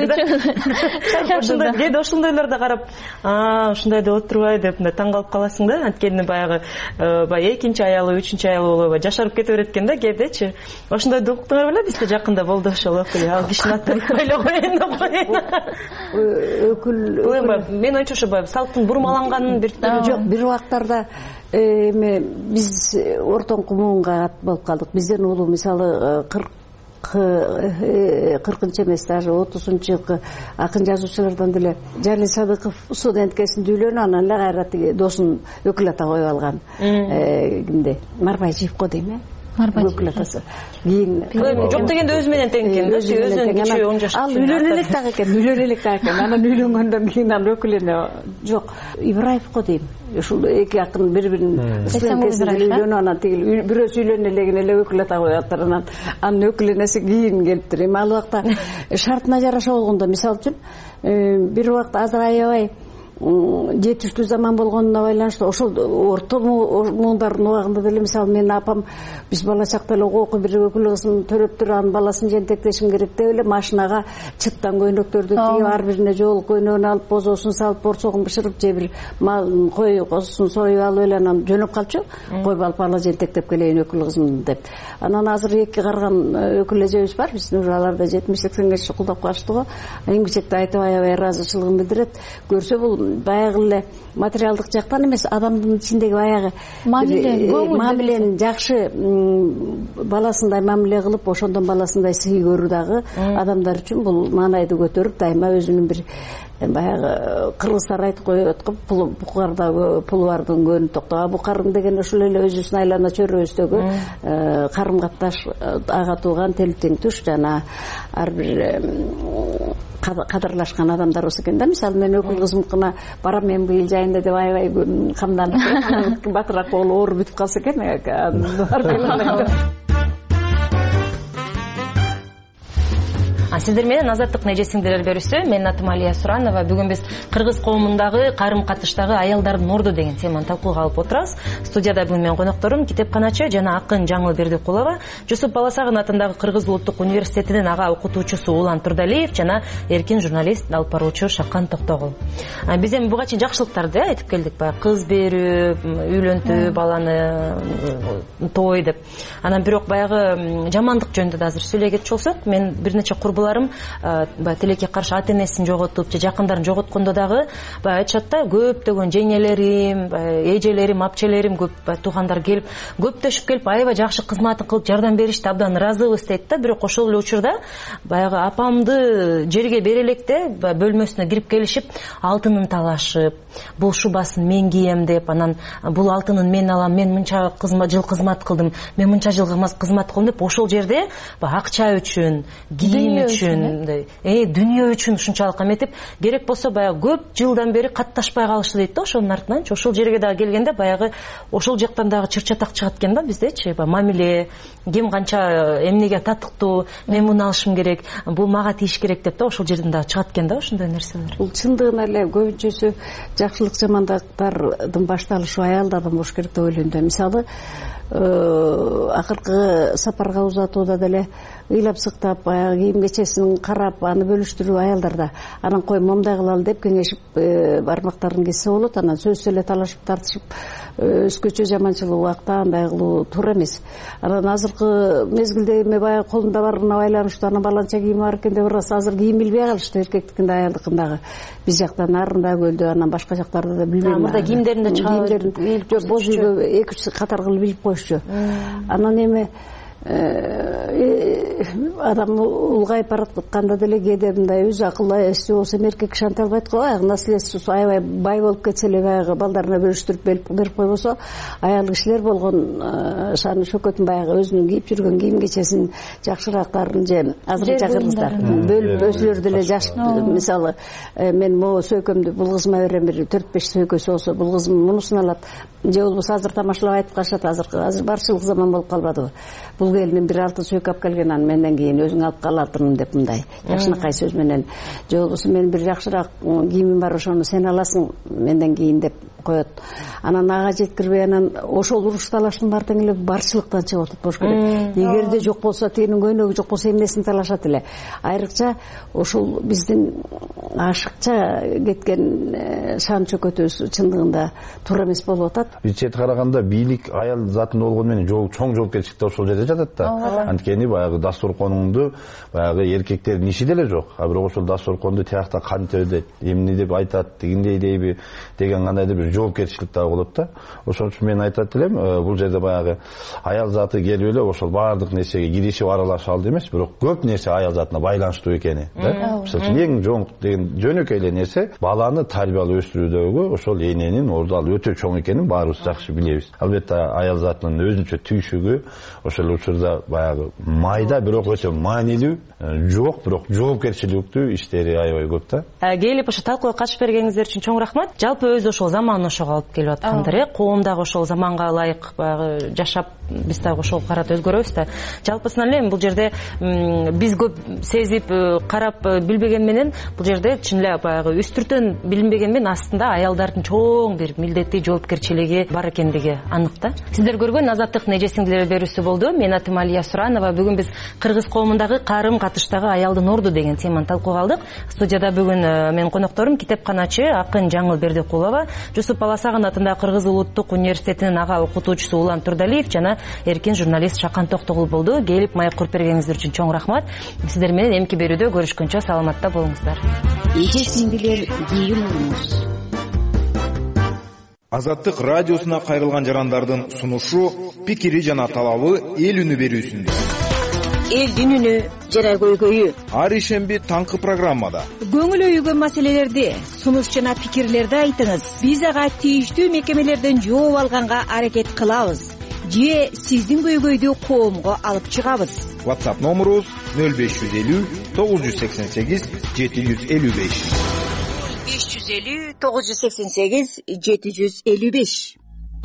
үчүн ошондой кээде ошондойлорду карап, ушундай деп отурбай деп мындай таң калып каласың да. Анткени баягы экинчи аялы, үчүнчү аялы болуп жашарып кете берет экен да кээдечи. Ошондой уктуңар беле, бизде жакында болду ошол окуя. Ал кишинин атын ойлой коеюн деп коеюн. Өкүл мен оюнча ошо баягы бурмаланганын бир жок, бир убактарда эме биз ортоңку муунга ат болуп калдык. Бизден улуу мисалы 40-чы эмес, даже 30-чы жылкы акын жазуучулардан деле Жали Садыков студенткесин үйлөнүп, анан эле кайра тиги досун өкүл ата коюп алган. Кимде? Марбайжиевко дейм, өкүл атасы. Кийин жок дегенде өзү менен тең экен, өзүнүн кичүү 10 жаш. Ал үйлөнө элек дагы экен, анан үйлөнгөндөн кийин ал өкүл эне жок. Ибраевко дейм. Ушул эки акын бири-бирин үйлөнүп, анан тиги бирөөсү үйлөнө элеген эле өкүл ата коюптур, анан өкүл энеси кийин келиптир. Эми ал убакта шартына жараша болгондо, мисалы үчүн бир убакта азыр аябай жетиштүү заман болгонуна байланыштуу ошол орто муундардын убагында деле мисалы менин апам биз бала чакта эле окуу бир өкүл кызын төрөптүр анын баласын жентектешим керек деп эле машинага чыттан көйнөктөрдү тигип ар бирине жоолук көйнөгүн алып бозосун салып борсогун бышырып же бир кой козусун союп алып эле анан жөнөп калчу койуп алып бала жентектеп келейин өкүл кызым деп. Анан азыр 2 карган өкүл эжебиз бар, биздин уже аларда 70-80 жашка кулдап калышты го. Эмгичекте айтып аябай ыраазычылыгын билдирет. Көрсө бул баягы эле материалдык жактан эмес, адамдын ичиндеги баягы мамилени жакшы баласындай мамиле кылып, ошондон баласындай сый көрүү дагы адамдар үчүн бул маанайды көтөрүп, дайыма өзүнүн бир баягы кыргыздар айтып коет го, букарда пулу бардын көөнү токтоо. Букарын деген ошол эле өзүбүздүн айлана чөйрөбүздөгү карым катташ, ага тууган, телтең туш жана ар бир кадырлашкан адамдар болсо экен да. Мисалы мен өкүл кызымкына барам мен быйыл жайында деп аябай камданып батыраак болуп оор бүтүп калса экен. Сиздер менен Азаттык нежесиңдер берүүсү. Менин атым Алия Суранова. Бүгүн биз кыргыз коомундагы карым катыштагы аялдардын орду деген теманы талкууга алып отурабыз. Студияда бүгүн менин конокторум китепканачы жана акын Жаңыл Бердикулова, Жусуп Баласагын атындагы Кыргыз Улуттук университетинин ага окутуучусу Улан Турдалиев жана эркин журналист, алып баруучу Шакан Токтогул. Биз эми буга чейин жакшылыктарды айтып келдик, баягы кыз берүү, үйлөнтүү, баланы той деп. Анан бирок баягы жамандык жөнүндө да азыр сүйлөй кетчү болсок, мен бир нече курбуларым тилекке каршы ата энесин жоготуп же жакындарын жоготкондо дагы айтышат да, көптөгөн жеңелерим, эжелерим, апчелерим, көп туугандар келип, көптөшүп келип аябай жакшы кызматын кылып жардам беришти, абдан ыраазыбыз дейт да. Бирок ошол эле учурда баягы апамды жерге бере электе бөлмөсүнө кирип келишип, алтынын талашып, бул шубасын мен кийем деп, анан бул алтынын мен алам, мен мынча жыл кызмат кылдым, мен мынча жыл кызмат кылдым деп ошол жерде акча үчүн, кийим үчүн, дүнүйө үчүн ушунчалык эметип, керек болсо баягы көп жылдан бери катташпай калышты дейт да. Ошонун артынан ошол жерге дагы келгенде баягы ошол жактан дагы чыр-чатак чыгат экен да биздечи. Мамиле, ким канча эмнеге татыктуу, мен муну алышым керек, бул мага тийиш керек деп да ошол жерден дагы чыгат экен да ошондой нерселер. Бул чындыгында эле көбүнчөсү жакшылык жамандыктардын башталышы аялдардан болуш керек деп ойлойм да. Мисалы акыркы сапарга узатууда деле ыйлап сыктап, баягы кийим кечесин карап, аны бөлүштүрүү аялдарда. Анан кой момундай кылалы деп кеңешип бармактарын кессе болот. Анан сөзсүз эле талашып тартышып өзгөчө жаманчылык убакта андай кылуу туура эмес. Анан азыркы мезгилде эме баягы колунда барына байланыштуу, анан баланча кийими бар экен деп ырасы азыр кийим билбей калышты, эркектикинде, аялдыкындагы. Биз жакта Нарында, Көлдө, анан башка жактарда да билбейм. Мурда кийимдерин да чыгарып, жок, боз үйгө 2-3 катар кылып билип коюшчу. Анан эме адам улгайып баратканда деле кээде мындай өз акылы эсчи болсо эркек киши анте албайт го. Баягы наследствосу аябай бай болуп кетсе эле баягы балдарына бөлүштүрүп берип койбосо, аял кишилер болгон шаны шөкөтүн баягы өзүнүн кийип жүргөн кийим кечесин жакшыраактарын же азырынча кыргыздар бөлүп өзүлөрү деле жаш. Мисалы мен могу сөйкөмдү бул кызыма берем, бир 4-5 сөйкөсү болсо бул кызым мунусун алат, же болбосо азыр тамашалап айтып калышат. Азыр барчылык заман болуп калбадыбы? Бул келиним бир алтын сөйкө алып келген, анан менден кийин өзүң алып кал алтынын деп мындай жакшынакай сөз менен, же болбосо мен бир жакшыраак кийимим бар, ошону сен аласың менден кийин деп коет. Анан ага жеткирбей, анан ошол уруш талаштын бар тең эле барчылыктан чыгып атат болуш керек. Эгерде жок болсо, тигинин көйнөгү жок болсо эмнесин талашат эле. Айрыкча ошол биздин ашыкча кеткен шан чөкөтүбүз чындыгында туура эмес болуп атат. Биз чет караганда бийлик аял затында болгону менен чоң жоопкерчилик ошол жерде жатат да. Анткени баягы дасторконуңду баягы эркектердин иши деле жок. А бирок ошол дасторконду тиякта кантип өтөт, эмне деп айтат, тигиндей дейби деген кандайдыр бир жоопкерчилик дагы болот да. Ошон үчүн мен айтат элем, бул жерде баягы аял заты келип эле ошол баардык нерсеге киришип аралаша алды эмес, бирок көп нерсе аял затына байланыштуу экени да. Мисалы эң жоң деген жөнөкөй эле нерсе баланы тарбиялап өстүрүүдөгү ошол эненин орду ал өтө чоң экенин баарыбыз жакшы билебиз. Албетте аял затынын өзүнчө түйшүгү ошол учурда баягы майда бирок өтө маанилүү жок, бирок жоопкерчиликтүү иштери аябай көп да. Келип ошо талкууга катышып бергениңиздер үчүн чоң рахмат. Жалпы өзү ошол заман ошого алып келип аткандыр, коомдагы ошол заманга ылайык баягы жашап биз дагы ошого карата өзгөрөбүз да. Жалпысынан эле бул жерде биз көп сезип карап билбеген менен бул жерде чын эле баягы үстүртөн билинбеген менен астында аялдардын чоң бир милдети, жоопкерчилиги бар экендиги анык да. Сиздер көргөн Азаттыктын эже сиңдилер берүүсү болду. Мен атым Алия Суранова. Бүгүн биз кыргыз коомундагы карым-катыштагы аялдын орду деген теманы талкууга алдык. Студияда бүгүн менин конокторум китепканачы акын Жаңыл Бердикулова, Жусуп Баласагын атындагы Кыргыз улуттук университетинин ага окутуучусу Улан Турдалиев жана эркин журналист Шакан Токтогул болду. Келип майып куруп бергениңиздер үчүн чоң рахмат. Сиздер менен эмки берүүдө көрүшкөнчө саламатта болуңуздар. Эже сиңдилер кийин болуңуз. Азаттык радиосуна кайрылган жарандардын сунушу, пикири жана талабы эл үнү берүүсүндө. Элдин үнү жара көйгөйү. Ар ишемби таңкы программада. Көңүл өйгөн маселелерди, сунуш жана пикирлерди айтыңыз. Биз ага тийиштүү мекемелерден жооп алганга аракет кылабыз. Же сиздин көйгөйдү коомго алып чыгабыз. WhatsApp номерубуз 0550 988 755. 550 988 755.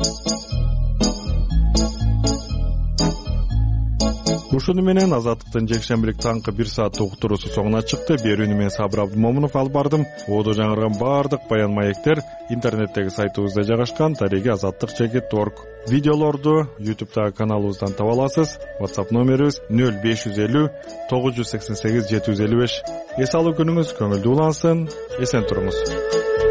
Ушуну менен Азаттыктын жекшембилик таңкы 1 сааттык уктуруусу соңуна чыкты. Берүүнү мен Сабыр Абдымомунов алып бардым. Оодо жаңырган баардык баян маектер интернеттеги сайтыбызда жайгашкан tarigi-azаттыk.org. Видеолорду YouTube'дагы каналыбыздан таба аласыз. WhatsApp номерибиз 0550 988 755. Эс алуу күнүңүз көңүлдүү улансын. Эсен туруңуз.